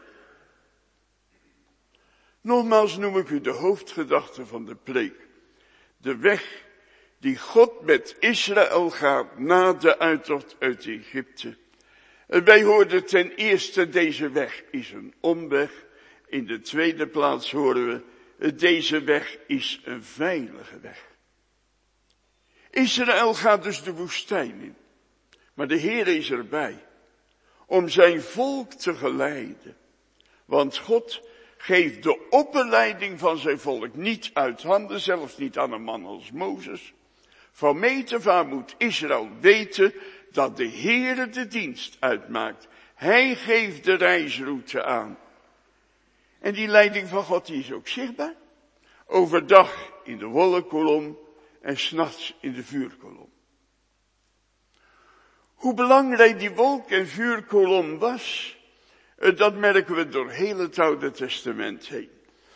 B: Nogmaals noem ik u de hoofdgedachte van de preek. De weg die God met Israël gaat na de uittocht uit Egypte. Wij hoorden ten eerste, deze weg is een omweg. In de tweede plaats horen we, deze weg is een veilige weg. Israël gaat dus de woestijn in. Maar de Heer is erbij. Om zijn volk te geleiden. Want God geeft de opleiding van zijn volk niet uit handen, zelfs niet aan een man als Mozes. Van meet af aan moet Israël weten dat de Heere de dienst uitmaakt. Hij geeft de reisroute aan. En die leiding van God die is ook zichtbaar. Overdag in de wolkenkolom en 's nachts in de vuurkolom. Hoe belangrijk die wolk- en vuurkolom was, dat merken we door heel het Oude Testament heen.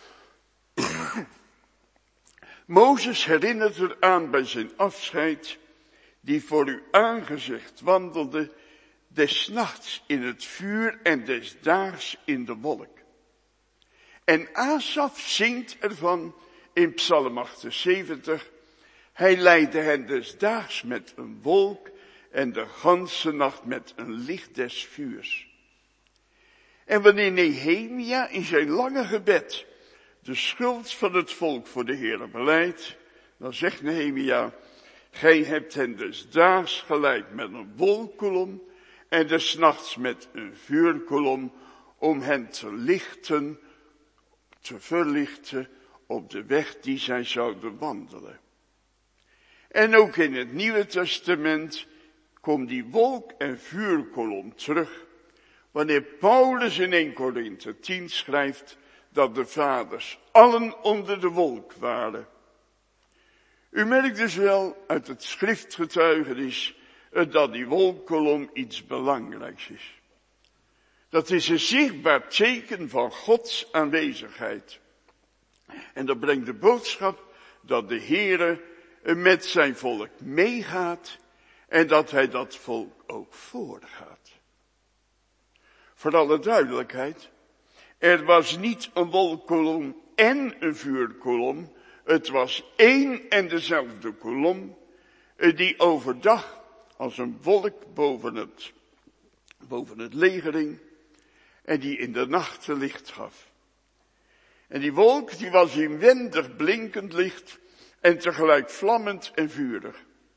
B: Mozes herinnert eraan bij zijn afscheid, die voor uw aangezicht wandelde, des nachts in het vuur en des daags in de wolk. En Asaf zingt ervan in Psalm achtenzeventig. Hij leidde hen des daags met een wolk en de ganse nacht met een licht des vuurs. En wanneer Nehemia in zijn lange gebed de schuld van het volk voor de Heere belijdt, dan zegt Nehemia, gij hebt hen des daags geleid met een wolkkolom en des nachts met een vuurkolom, om hen te lichten, te verlichten op de weg die zij zouden wandelen. En ook in het Nieuwe Testament komt die wolk- en vuurkolom terug, wanneer Paulus in eerste Korinthe tien schrijft dat de vaders allen onder de wolk waren. U merkt dus wel uit het schriftgetuigenis dat die wolkkolom iets belangrijks is. Dat is een zichtbaar teken van Gods aanwezigheid. En dat brengt de boodschap dat de Heere met zijn volk meegaat en dat hij dat volk ook voorgaat. Voor alle duidelijkheid, er was niet een wolkkolom en een vuurkolom, het was één en dezelfde kolom, die overdag als een wolk boven het, boven het leger hing en die in de nacht licht gaf. En die wolk die was inwendig blinkend licht en tegelijk vlammend en vurig.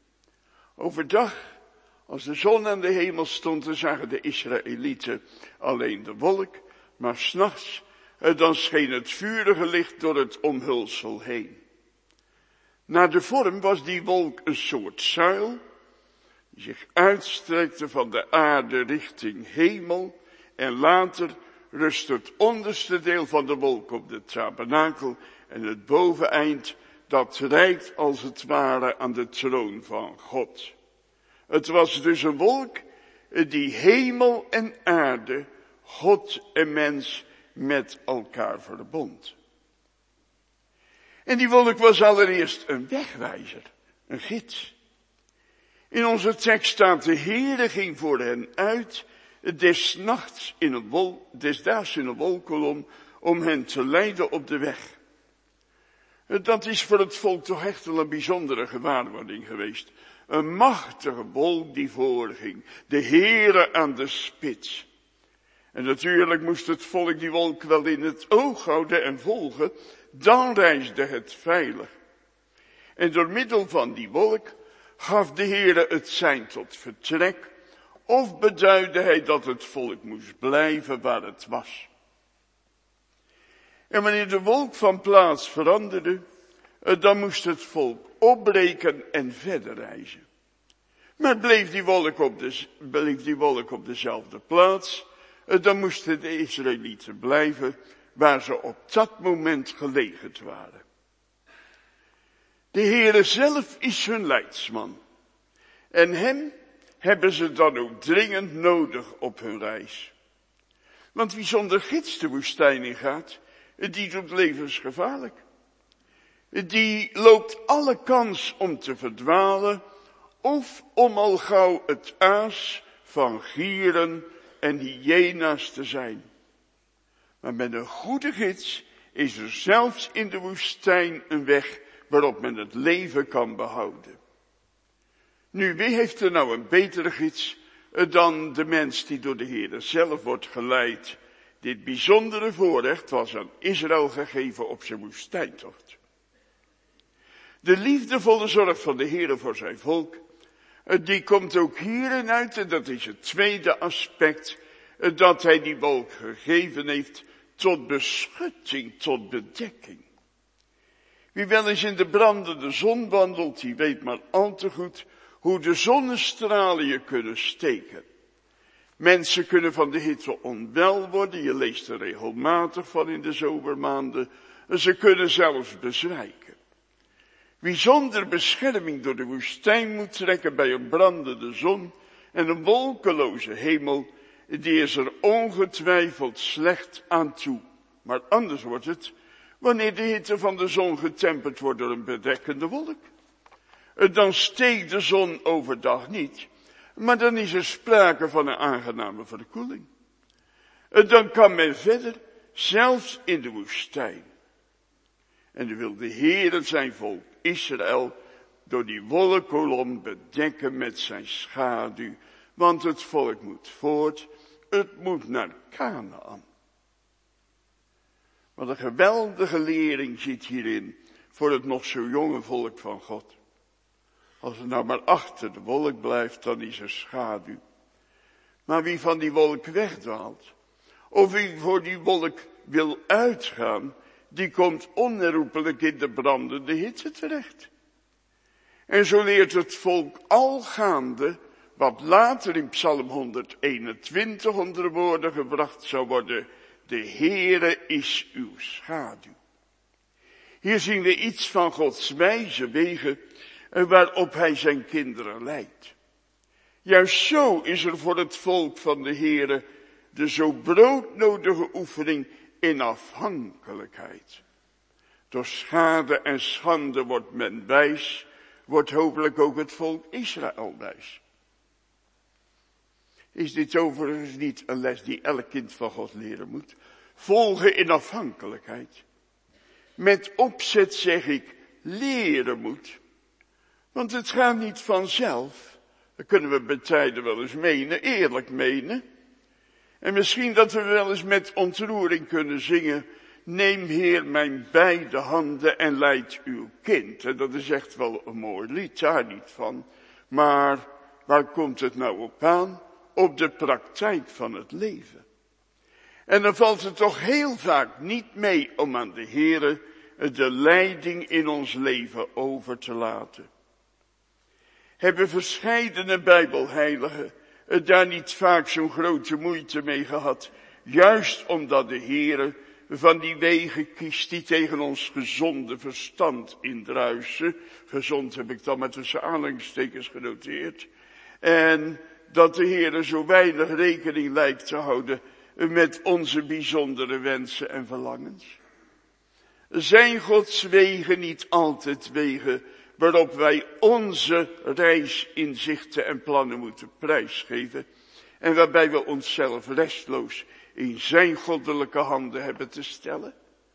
B: Overdag, als de zon aan de hemel stond, dan zagen de Israëlieten alleen de wolk, maar 's nachts, dan scheen het vurige licht door het omhulsel heen. Naar de vorm was die wolk een soort zuil, die zich uitstrekte van de aarde richting hemel, en later rust het onderste deel van de wolk op de tabernakel en het boveneind, dat reikt als het ware aan de troon van God. Het was dus een wolk die hemel en aarde, God en mens met elkaar verbond. En die wolk was allereerst een wegwijzer, een gids. In onze tekst staat, de Heere ging voor hen uit, des nachts in een wolk, des daags in een wolkkolom, om hen te leiden op de weg. Dat is voor het volk toch echt wel een bijzondere gewaarwording geweest. Een machtige wolk die voorging, de Heere aan de spits. En natuurlijk moest het volk die wolk wel in het oog houden en volgen, dan reisde het veilig. En door middel van die wolk gaf de Heere het sein tot vertrek, of beduidde hij dat het volk moest blijven waar het was. En wanneer de wolk van plaats veranderde, dan moest het volk opbreken en verder reizen. Maar bleef die wolk op, de, bleef die wolk op dezelfde plaats, dan moesten de Israëlieten blijven waar ze op dat moment gelegerd waren. De Heere zelf is hun leidsman. En hem hebben ze dan ook dringend nodig op hun reis. Want wie zonder gids de woestijn in gaat, die doet levensgevaarlijk. Die loopt alle kans om te verdwalen of om al gauw het aas van gieren en hyena's te zijn. Maar met een goede gids is er zelfs in de woestijn een weg waarop men het leven kan behouden. Nu, wie heeft er nou een betere gids dan de mens die door de Heere zelf wordt geleid? Dit bijzondere voorrecht was aan Israël gegeven op zijn woestijntocht. De liefdevolle zorg van de Heere voor zijn volk, die komt ook hierin uit, en dat is het tweede aspect, dat hij die wolk gegeven heeft tot beschutting, tot bedekking. Wie wel eens in de brandende zon wandelt, die weet maar al te goed hoe de zonnestralen je kunnen steken. Mensen kunnen van de hitte onwel worden, je leest er regelmatig van in de zomermaanden. Ze kunnen zelfs bezwijken. Wie zonder bescherming door de woestijn moet trekken bij een brandende zon en een wolkeloze hemel, die is er ongetwijfeld slecht aan toe. Maar anders wordt het wanneer de hitte van de zon getemperd wordt door een bedekkende wolk. Dan steekt de zon overdag niet, maar dan is er sprake van een aangename verkoeling. Dan kan men verder zelfs in de woestijn. En dan wil de Heere zijn volk Israël door die wolkenkolom bedekken met zijn schaduw. Want het volk moet voort, het moet naar Kanaan. Wat een geweldige lering zit hierin voor het nog zo jonge volk van God. Als het nou maar achter de wolk blijft, dan is er schaduw. Maar wie van die wolk wegdwaalt, of wie voor die wolk wil uitgaan, die komt onherroepelijk in de brandende hitte terecht. En zo leert het volk al gaande, wat later in Psalm honderdeenentwintig onder de woorden gebracht zou worden, de Heere is uw schaduw. Hier zien we iets van Gods wijze wegen waarop hij zijn kinderen leidt. Juist zo is er voor het volk van de Heere de zo broodnodige oefening in afhankelijkheid. Door schade en schande wordt men wijs, wordt hopelijk ook het volk Israël wijs. Is dit overigens niet een les die elk kind van God leren moet? Volgen in afhankelijkheid. Met opzet zeg ik, leren moet. Want het gaat niet vanzelf. Dat kunnen we bij tijden wel eens menen, eerlijk menen. En misschien dat we wel eens met ontroering kunnen zingen, neem Heer mijn beide handen en leid uw kind. En dat is echt wel een mooi lied, daar niet van. Maar waar komt het nou op aan? Op de praktijk van het leven. En dan valt het toch heel vaak niet mee om aan de Heere de leiding in ons leven over te laten. Hebben verscheidene Bijbelheiligen daar niet vaak zo'n grote moeite mee gehad, juist omdat de Heere van die wegen kiest die tegen ons gezonde verstand indruisen. Gezond heb ik dan met tussen aanhalingstekens genoteerd. En dat de Heere zo weinig rekening lijkt te houden met onze bijzondere wensen en verlangens. Zijn Gods wegen niet altijd wegen waarop wij onze reisinzichten en plannen moeten prijsgeven en waarbij we onszelf restloos in zijn goddelijke handen hebben te stellen?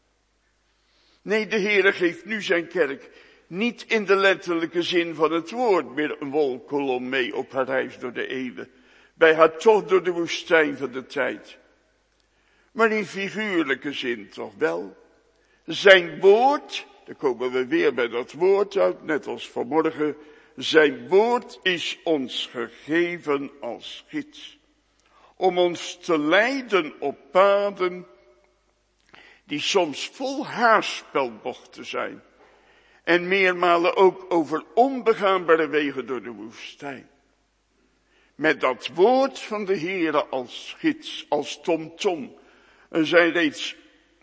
B: Nee, de Heere geeft nu zijn kerk niet in de letterlijke zin van het woord meer een wolkolom mee op haar reis door de eeuwen, bij haar tocht door de woestijn van de tijd. Maar in figuurlijke zin toch wel. Zijn woord, dan komen we weer bij dat woord uit, net als vanmorgen. Zijn woord is ons gegeven als gids. Om ons te leiden op paden die soms vol haarspelbochten zijn. En meermalen ook over onbegaanbare wegen door de woestijn. Met dat woord van de Heere als gids, als tomtom, er zijn reeds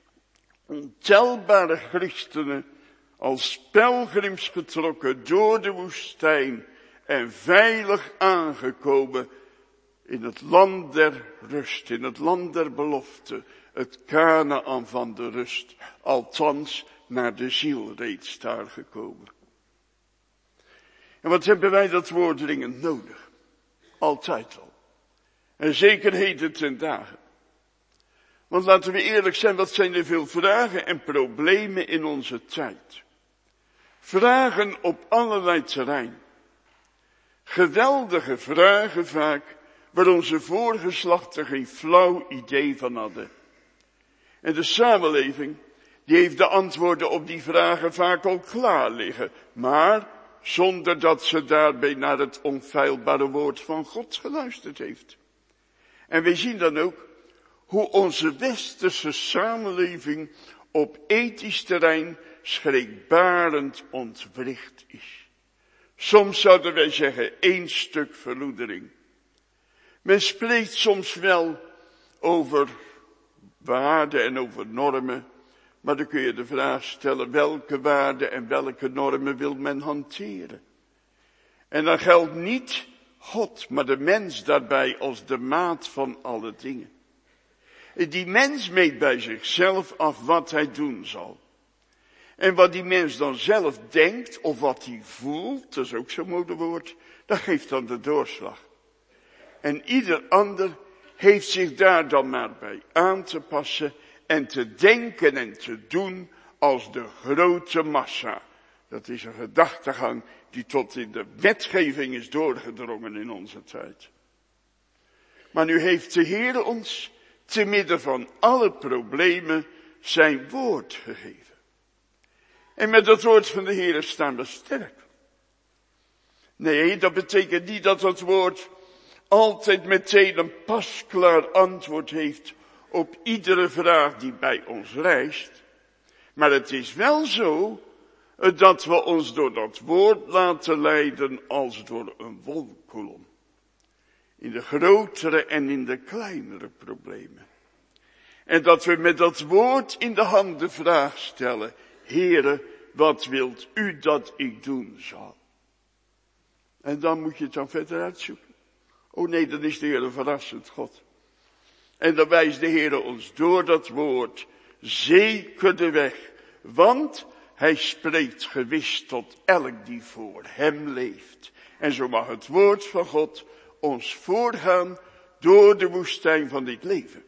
B: ontelbare christenen als pelgrims getrokken door de woestijn en veilig aangekomen in het land der rust, in het land der belofte, het Kanaan van de rust, althans naar de ziel reeds daar gekomen. En wat hebben wij dat woord dringend nodig? Altijd al. En zeker heden ten dagen. Want laten we eerlijk zijn, wat zijn er veel vragen en problemen in onze tijd. Vragen op allerlei terrein. Geweldige vragen vaak, waar onze voorgeslachten geen flauw idee van hadden. En de samenleving, die heeft de antwoorden op die vragen vaak al klaar liggen, maar zonder dat ze daarbij naar het onfeilbare woord van God geluisterd heeft. En wij zien dan ook hoe onze westerse samenleving op ethisch terrein schrikbarend ontwricht is. Soms zouden wij zeggen één stuk verloedering. Men spreekt soms wel over waarden en over normen, maar dan kun je de vraag stellen, welke waarden en welke normen wil men hanteren? En dan geldt niet God, maar de mens daarbij als de maat van alle dingen. Die mens meet bij zichzelf af wat hij doen zal. En wat die mens dan zelf denkt, of wat hij voelt, dat is ook zo'n modewoord, dat geeft dan de doorslag. En ieder ander heeft zich daar dan maar bij aan te passen en te denken en te doen als de grote massa. Dat is een gedachtegang die tot in de wetgeving is doorgedrongen in onze tijd. Maar nu heeft de Heer ons te midden van alle problemen zijn woord gegeven. En met dat woord van de Heer staan we sterk. Nee, dat betekent niet dat het woord altijd meteen een pasklaar antwoord heeft op iedere vraag die bij ons rijst. Maar het is wel zo dat we ons door dat woord laten leiden als door een wolkkolom. In de grotere en in de kleinere problemen. En dat we met dat woord in de hand de vraag stellen: Heere, wat wilt u dat ik doen zal? En dan moet je het dan verder uitzoeken. Oh nee, dan is de Heer een verrassend God. En dan wijst de Heer ons door dat woord zeker de weg. Want hij spreekt gewis tot elk die voor hem leeft. En zo mag het woord van God ons voorgaan door de woestijn van dit leven.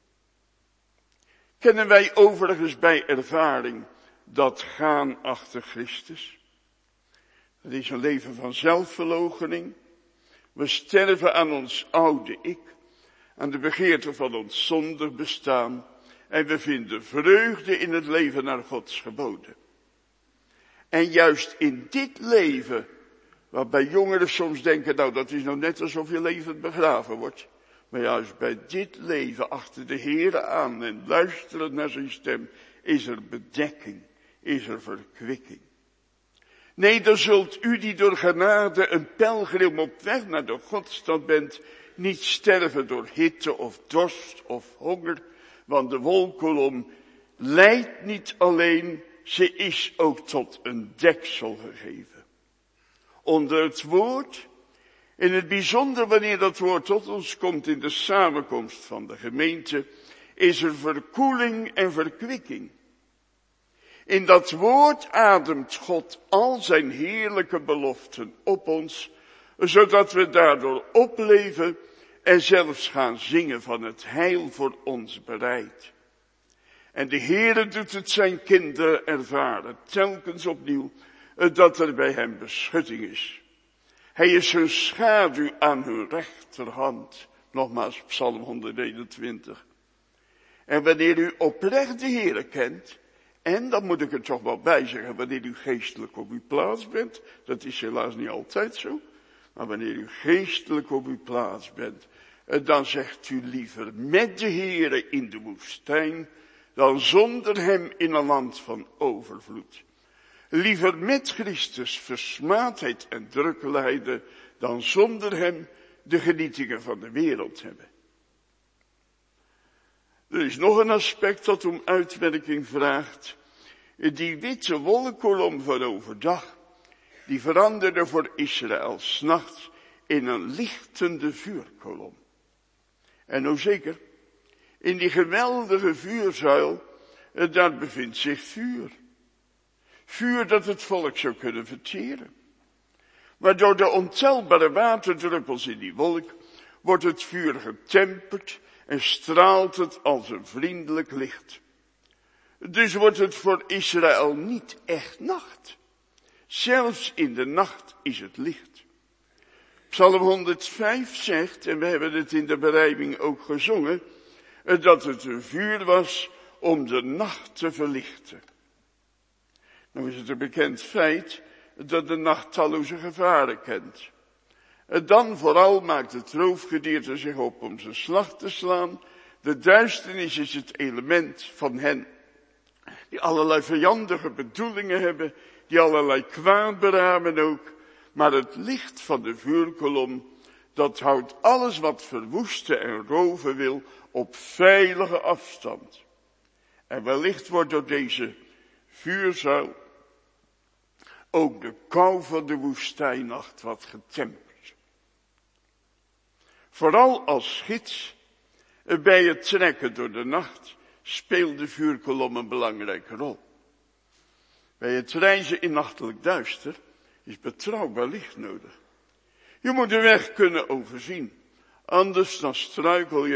B: Kennen wij overigens bij ervaring dat gaan achter Christus? Het is een leven van zelfverloochening. We sterven aan ons oude ik, aan de begeerte van ons zondig bestaan. En we vinden vreugde in het leven naar Gods geboden. En juist in dit leven, waarbij jongeren soms denken, nou dat is nou net alsof je levend begraven wordt. Maar juist bij dit leven achter de Heere aan en luisteren naar zijn stem, is er bedekking, is er verkwikking. Nee, dan zult u die door genade een pelgrim op weg naar de Godstad bent, niet sterven door hitte of dorst of honger, want de wolkkolom leidt niet alleen, ze is ook tot een deksel gegeven. Onder het woord, in het bijzonder wanneer dat woord tot ons komt in de samenkomst van de gemeente, is er verkoeling en verkwikking. In dat woord ademt God al zijn heerlijke beloften op ons, zodat we daardoor opleven en zelfs gaan zingen van het heil voor ons bereid. En de Heere doet het zijn kinderen ervaren, telkens opnieuw, dat er bij hem beschutting is. Hij is hun schaduw aan hun rechterhand. Nogmaals, Psalm honderdeenentwintig. En wanneer u oprecht de Heere kent, en dan moet ik er toch wel bij zeggen, wanneer u geestelijk op uw plaats bent, dat is helaas niet altijd zo, maar wanneer u geestelijk op uw plaats bent, dan zegt u liever met de Heere in de woestijn, dan zonder hem in een land van overvloed. Liever met Christus versmaadheid en druk lijden, dan zonder hem de genietingen van de wereld hebben. Er is nog een aspect dat om uitwerking vraagt. Die witte wolkkolom van overdag, die veranderde voor Israël 's nachts in een lichtende vuurkolom. En nou zeker, in die geweldige vuurzuil, daar bevindt zich vuur. Vuur dat het volk zou kunnen verteren. Maar door de ontelbare waterdruppels in die wolk wordt het vuur getemperd en straalt het als een vriendelijk licht. Dus wordt het voor Israël niet echt nacht. Zelfs in de nacht is het licht. Psalm honderdvijf zegt, en we hebben het in de berijming ook gezongen, dat het een vuur was om de nacht te verlichten. Nou is het een bekend feit dat de nacht talloze gevaren kent. Dan vooral maakt het roofgedierte zich op om zijn slag te slaan. De duisternis is het element van hen die allerlei vijandige bedoelingen hebben, die allerlei kwaad beramen ook. Maar het licht van de vuurkolom, dat houdt alles wat verwoesten en roven wil op veilige afstand. En wellicht wordt door deze vuurzuil ook de kou van de woestijnnacht wat getemperd. Vooral als gids bij het trekken door de nacht speelt de vuurkolom een belangrijke rol. Bij het reizen in nachtelijk duister is betrouwbaar licht nodig. Je moet de weg kunnen overzien, anders dan struikel je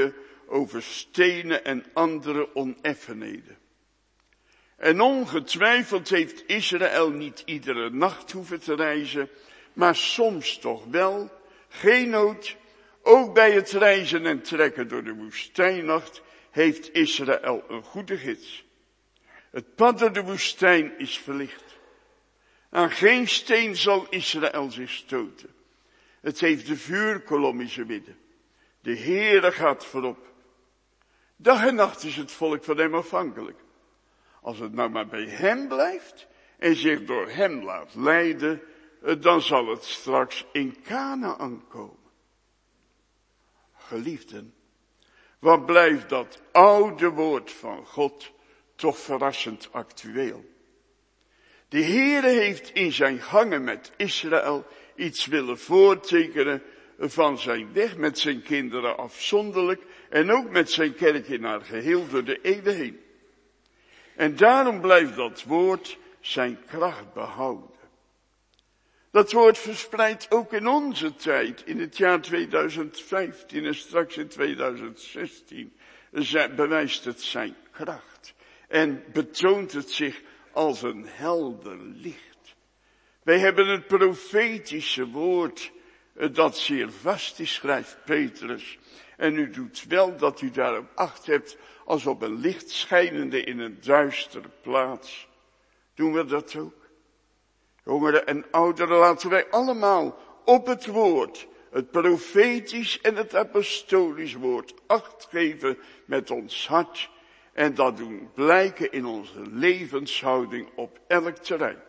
B: over stenen en andere oneffenheden. En ongetwijfeld heeft Israël niet iedere nacht hoeven te reizen, maar soms toch wel. Geen nood, ook bij het reizen en trekken door de woestijnnacht heeft Israël een goede gids. Het pad door de woestijn is verlicht. Aan geen steen zal Israël zich stoten. Het heeft de vuurkolom in zijn midden. De Heere gaat voorop. Dag en nacht is het volk van hem afhankelijk. Als het nou maar bij hem blijft en zich door hem laat leiden, dan zal het straks in Kanaan komen. Geliefden, wat blijft dat oude woord van God toch verrassend actueel. De Heere heeft in zijn gangen met Israël iets willen voortekenen van zijn weg met zijn kinderen afzonderlijk en ook met zijn kerk in haar geheel door de eeuwen heen. En daarom blijft dat woord zijn kracht behouden. Dat woord verspreidt ook in onze tijd, in het jaar tweeduizend vijftien en straks in tweeduizend zestien, bewijst het zijn kracht en betoont het zich als een helder licht. Wij hebben het profetische woord dat zeer vast is, schrijft Petrus. En u doet wel dat u daarop acht hebt als op een licht schijnende in een duistere plaats. Doen we dat ook? Jongeren en ouderen, laten wij allemaal op het woord, het profetisch en het apostolisch woord, acht geven met ons hart en dat doen blijken in onze levenshouding op elk terrein.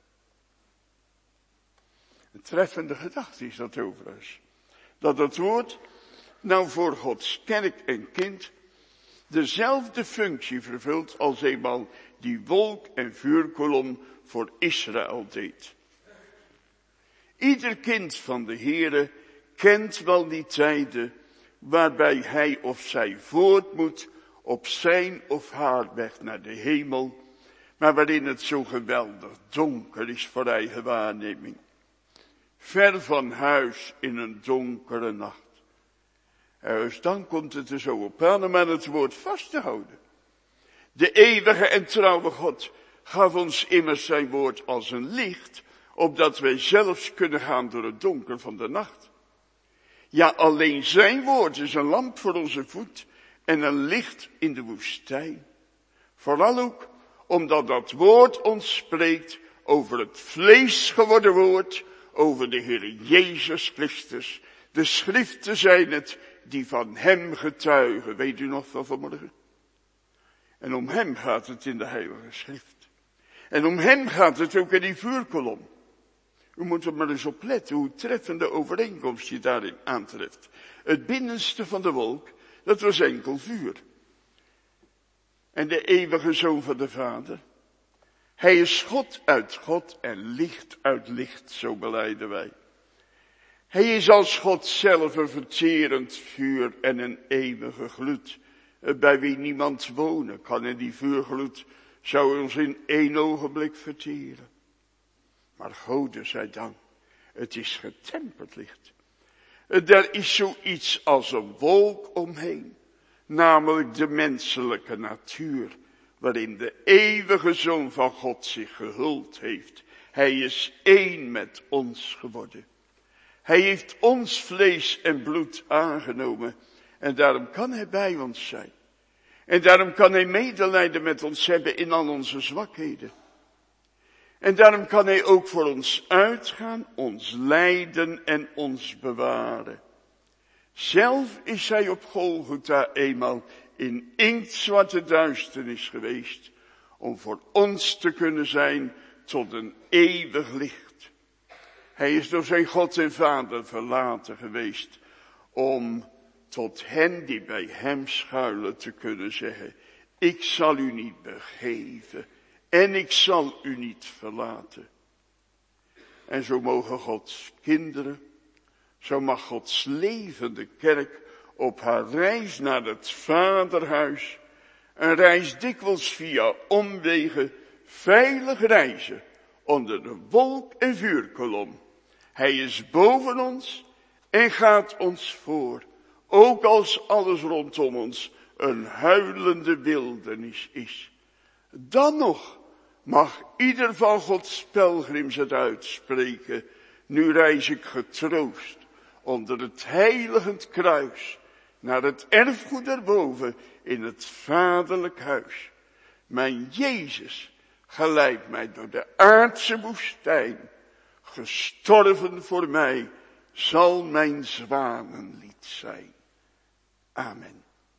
B: Een treffende gedachte is dat overigens. Dat het woord nou voor Gods kerk en kind dezelfde functie vervult als eenmaal die wolk- en vuurkolom voor Israël deed. Ieder kind van de Heere kent wel die tijden waarbij hij of zij voort moet op zijn of haar weg naar de hemel, maar waarin het zo geweldig donker is voor eigen waarneming. Ver van huis in een donkere nacht. Dus dan komt het er zo op aan om aan het woord vast te houden. De eeuwige en trouwe God gaf ons immers zijn woord als een licht, opdat wij zelfs kunnen gaan door het donker van de nacht. Ja, alleen zijn woord is een lamp voor onze voet en een licht in de woestijn. Vooral ook omdat dat woord ons spreekt over het vlees geworden woord, over de Heer Jezus Christus. De schriften zijn het die van hem getuigen. Weet u nog van vanmorgen? En om hem gaat het in de Heilige Schrift. En om hem gaat het ook in die vuurkolom. U moet er maar eens op letten hoe treffende overeenkomst je daarin aantreft. Het binnenste van de wolk, dat was enkel vuur. En de eeuwige Zoon van de Vader, hij is God uit God en licht uit licht, zo belijden wij. Hij is als God zelf een verterend vuur en een eeuwige gloed, bij wie niemand wonen kan. En die vuurgloed zou ons in één ogenblik verteren. Maar Gode zij dank, het is getemperd licht. Er is zoiets als een wolk omheen, namelijk de menselijke natuur, waarin de eeuwige Zoon van God zich gehuld heeft. Hij is één met ons geworden. Hij heeft ons vlees en bloed aangenomen en daarom kan hij bij ons zijn. En daarom kan hij medelijden met ons hebben in al onze zwakheden. En daarom kan hij ook voor ons uitgaan, ons leiden en ons bewaren. Zelf is hij op Golgotha eenmaal in inktzwarte duisternis geweest, om voor ons te kunnen zijn tot een eeuwig licht. Hij is door zijn God en Vader verlaten geweest, om tot hen die bij hem schuilen te kunnen zeggen, ik zal u niet begeven en ik zal u niet verlaten. En zo mogen Gods kinderen, zo mag Gods levende kerk op haar reis naar het Vaderhuis, een reis dikwijls via omwegen, veilig reizen onder de wolk- en vuurkolom. Hij is boven ons en gaat ons voor, Ook als alles rondom ons een huilende wildernis is. Dan nog mag ieder van Gods pelgrims het uitspreken. Nu reis ik getroost onder het heiligend kruis naar het erfgoed erboven in het vaderlijk huis. Mijn Jezus geleidt mij door de aardse woestijn. Gestorven voor mij zal mijn zwanenlied zijn. Amen.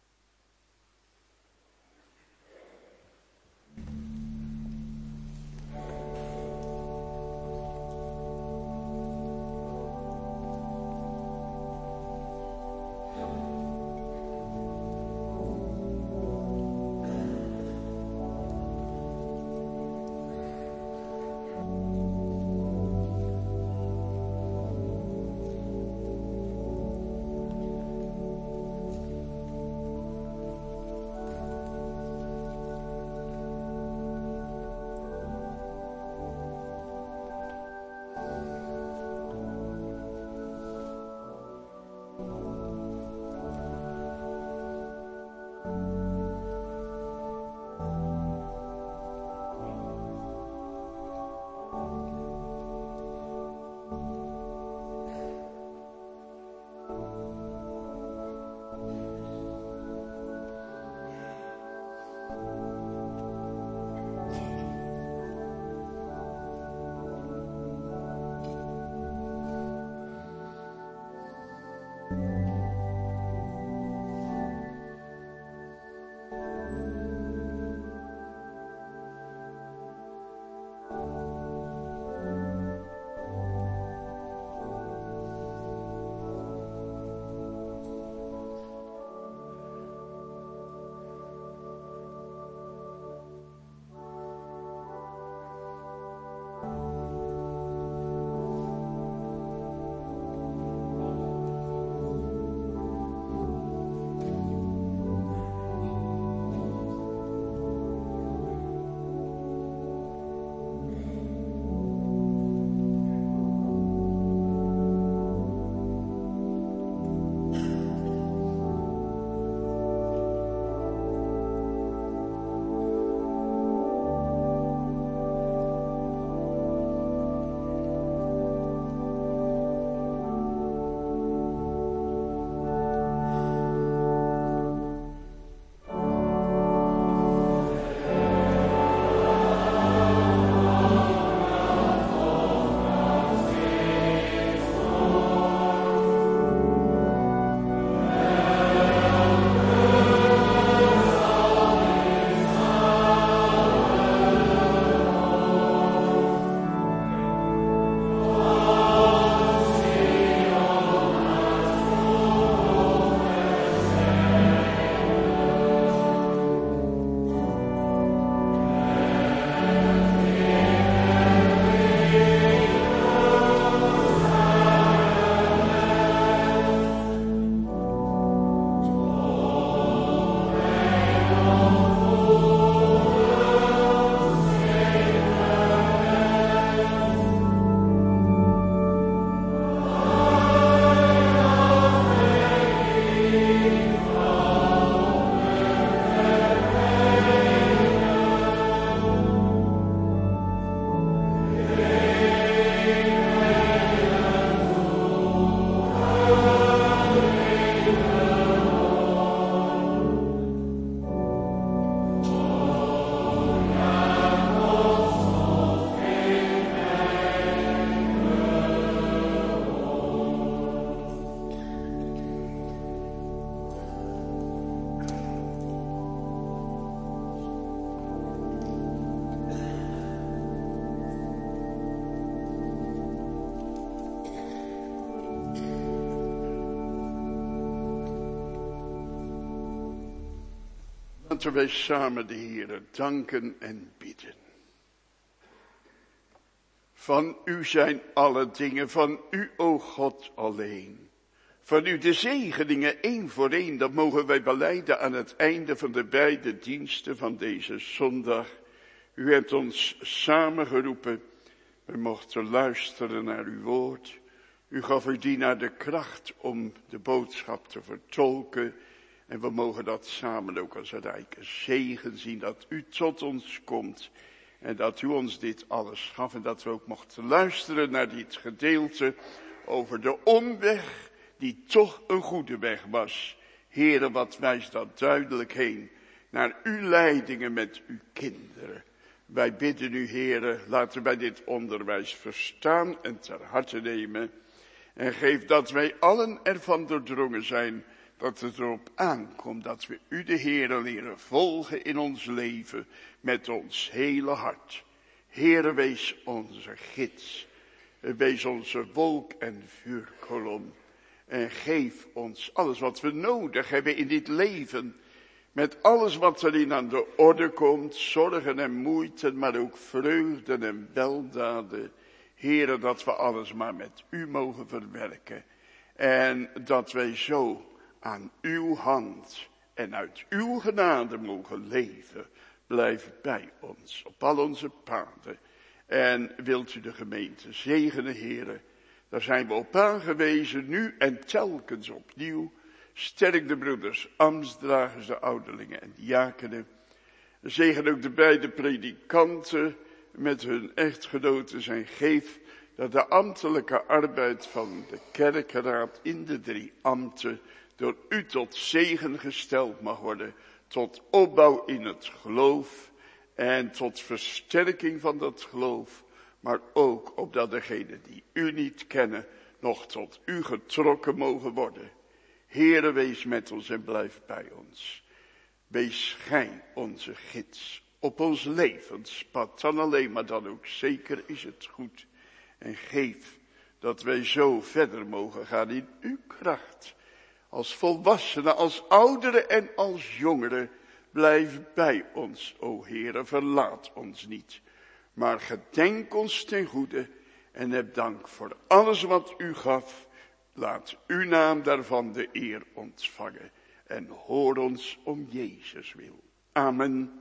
B: Laten wij samen de Heere danken en bidden. Van u zijn alle dingen, van u, o God, alleen. Van u de zegeningen één voor één, dat mogen wij belijden aan het einde van de beide diensten van deze zondag. U hebt ons samengeroepen, we mochten luisteren naar uw woord. U gaf uw dienaar de kracht om de boodschap te vertolken. En we mogen dat samen ook als een rijke zegen zien, dat u tot ons komt. En dat u ons dit alles gaf en dat we ook mochten luisteren naar dit gedeelte over de omweg die toch een goede weg was. Heere, wat wijst dat duidelijk heen naar uw leidingen met uw kinderen. Wij bidden u, Heere, laten wij dit onderwijs verstaan en ter harte nemen. En geef dat wij allen ervan doordrongen zijn dat het erop aankomt dat we u, de Heere, leren volgen in ons leven met ons hele hart. Heere, wees onze gids. Wees onze wolk- en vuurkolom. En geef ons alles wat we nodig hebben in dit leven. Met alles wat erin aan de orde komt. Zorgen en moeite, maar ook vreugden en weldaden. Heere, dat we alles maar met u mogen verwerken. En dat wij zo aan uw hand en uit uw genade mogen leven. Blijf bij ons op al onze paden. En wilt u de gemeente zegenen, Heere. Daar zijn we op aangewezen, nu en telkens opnieuw. Sterk de broeders, ambtsdragers, de ouderlingen en diakenen. Zegen ook de beide predikanten met hun echtgenoten en geef dat de ambtelijke arbeid van de kerkenraad in de drie ambten door u tot zegen gesteld mag worden, tot opbouw in het geloof en tot versterking van dat geloof, maar ook opdat degenen die u niet kennen nog tot u getrokken mogen worden. Heere, wees met ons en blijf bij ons. Wees gij onze gids op ons levenspad, dan alleen, maar dan ook zeker is het goed. En geef dat wij zo verder mogen gaan in uw kracht. Als volwassenen, als ouderen en als jongeren, blijf bij ons, o Heere, verlaat ons niet. Maar gedenk ons ten goede en heb dank voor alles wat u gaf. Laat uw naam daarvan de eer ontvangen en hoor ons om Jezus wil. Amen.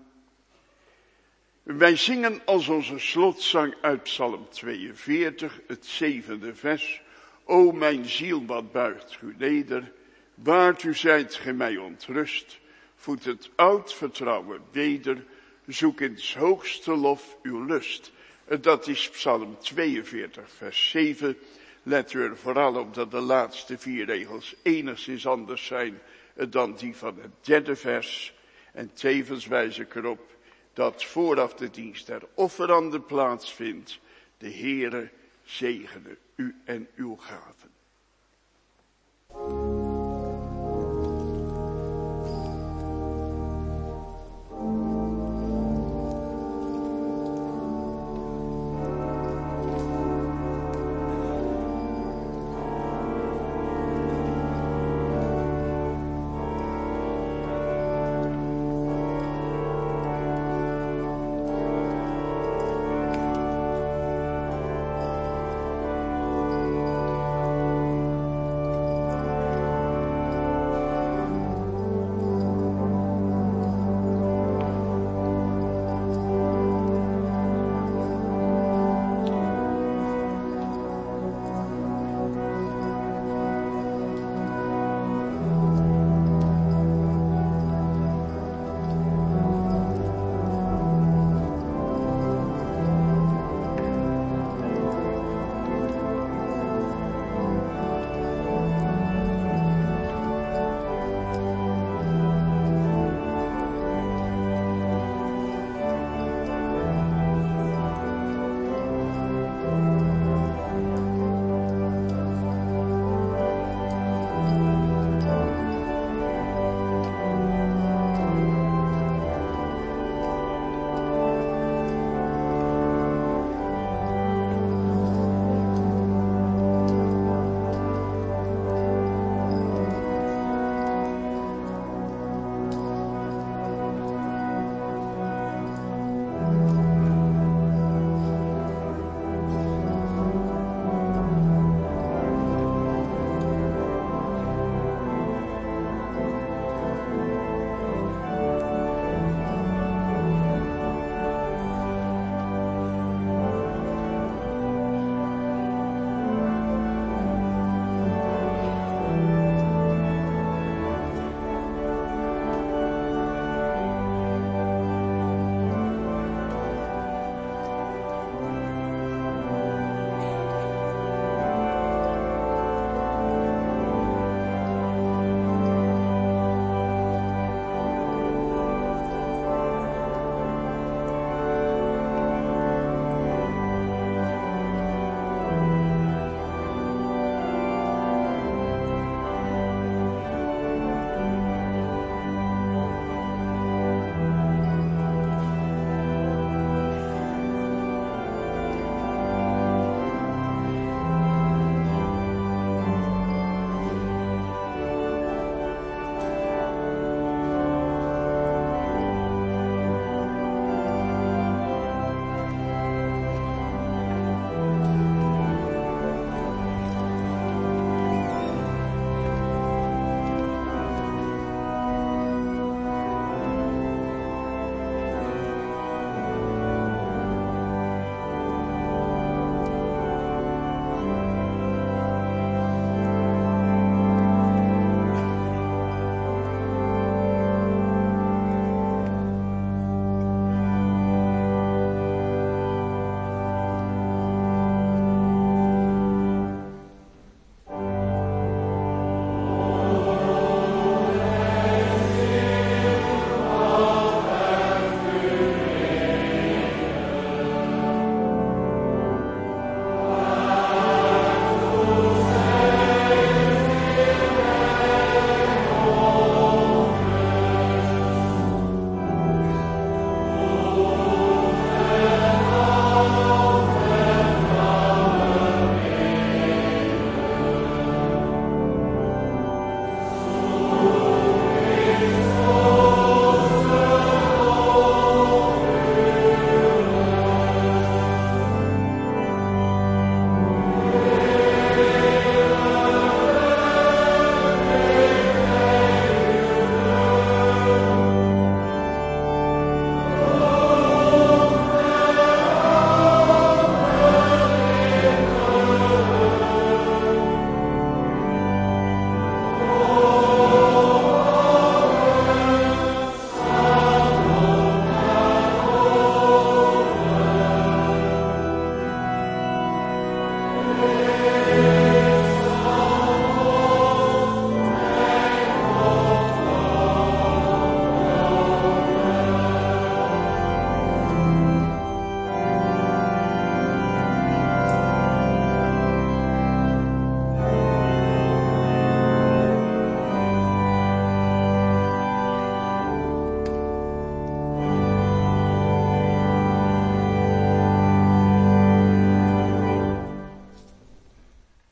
B: Wij zingen als onze slotzang uit Psalm tweeënveertig, het zevende vers. O mijn ziel, wat buigt u neder, waard u zijt gij mij ontrust. Voed het oud vertrouwen weder, zoek in het hoogste lof uw lust. Dat is Psalm tweeënveertig, vers zeven. Let u er vooral op dat de laatste vier regels enigszins anders zijn dan die van het derde vers. En tevens wijs ik erop dat vooraf de dienst der offeranden plaatsvindt. De Heere zegene u en uw gaven.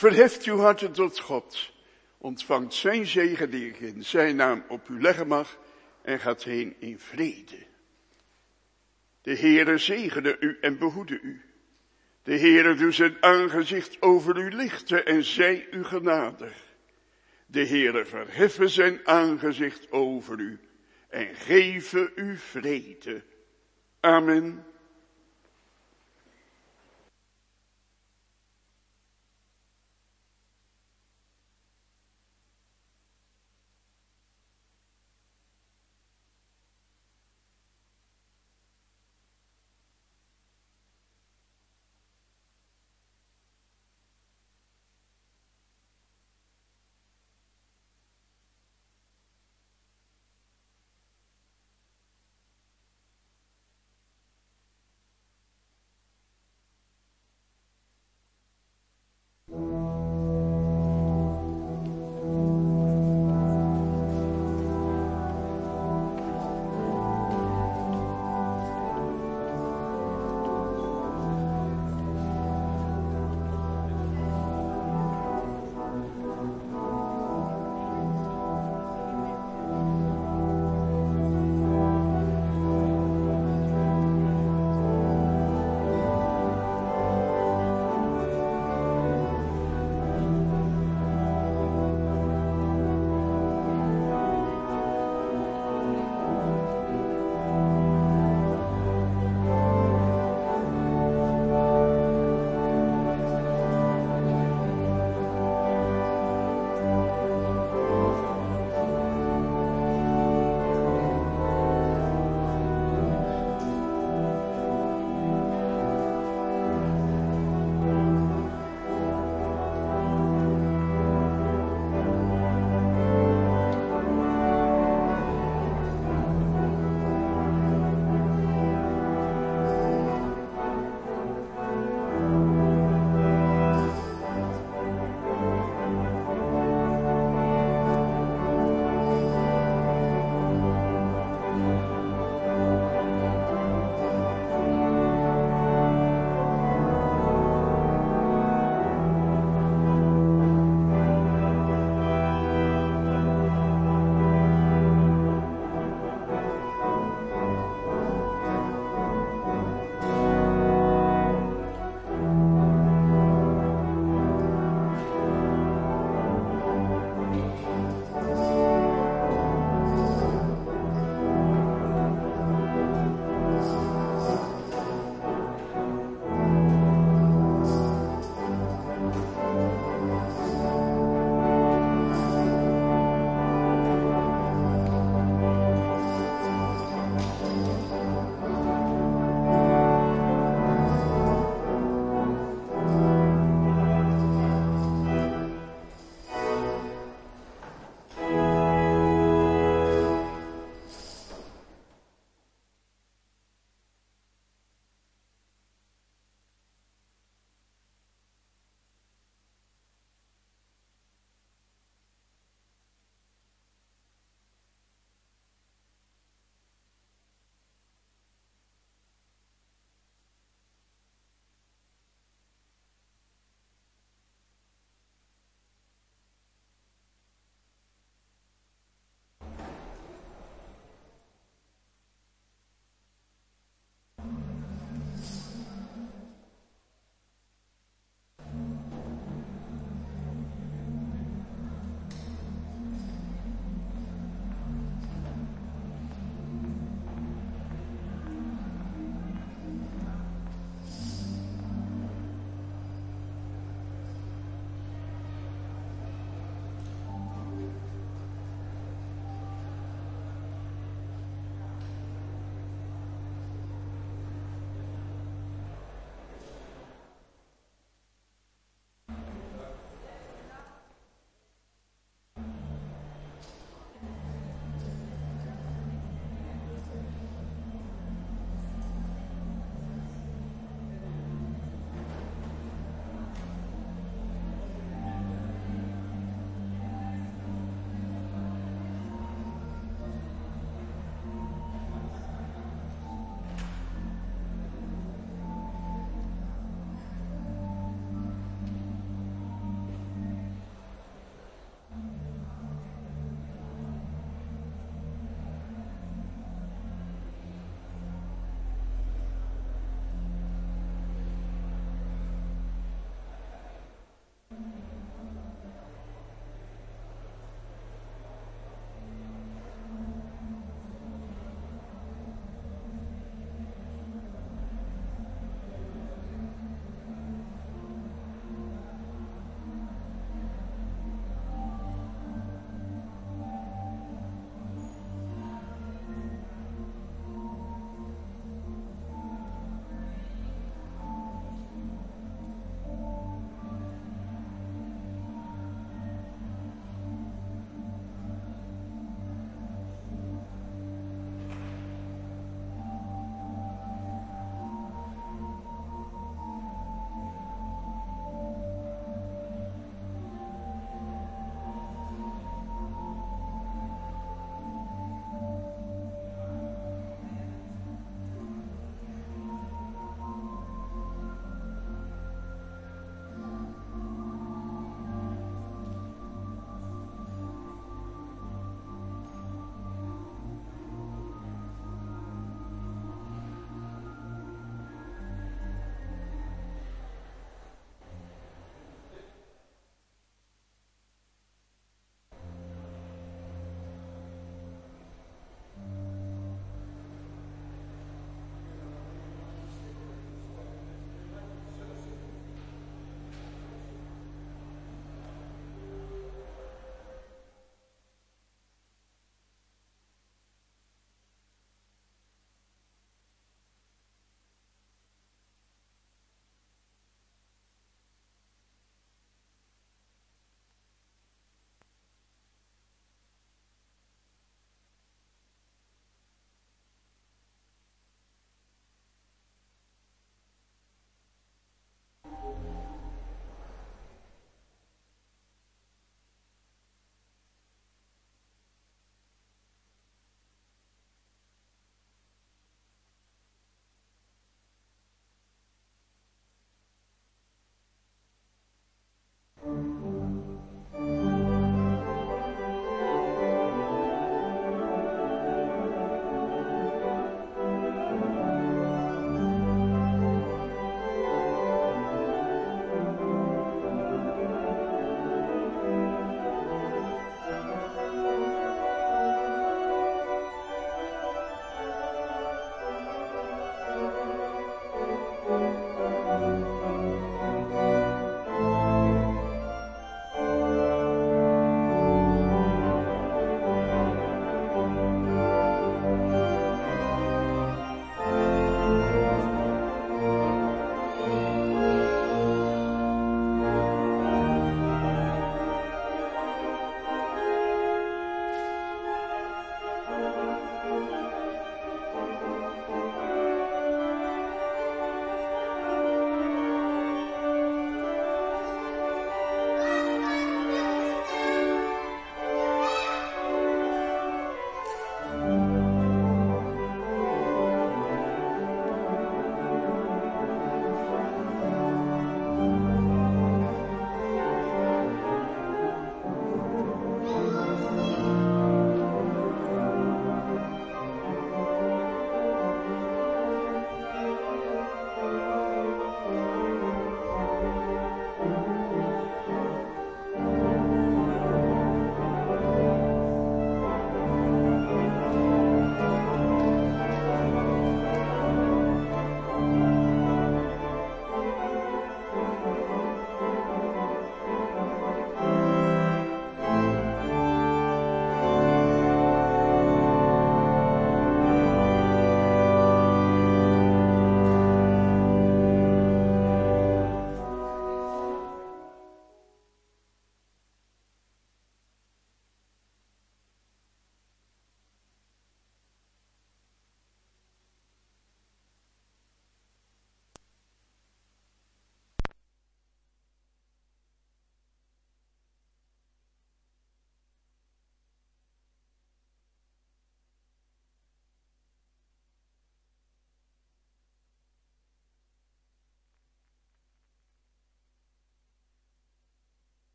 B: Verheft uw harten tot God. Ontvangt zijn zegen die ik in zijn naam op u leggen mag. En gaat heen in vrede. De Heere zegene u en behoede u. De Heere doet zijn aangezicht over u lichten en zij u genadig. De Heere verheffen zijn aangezicht over u en geven u vrede. Amen.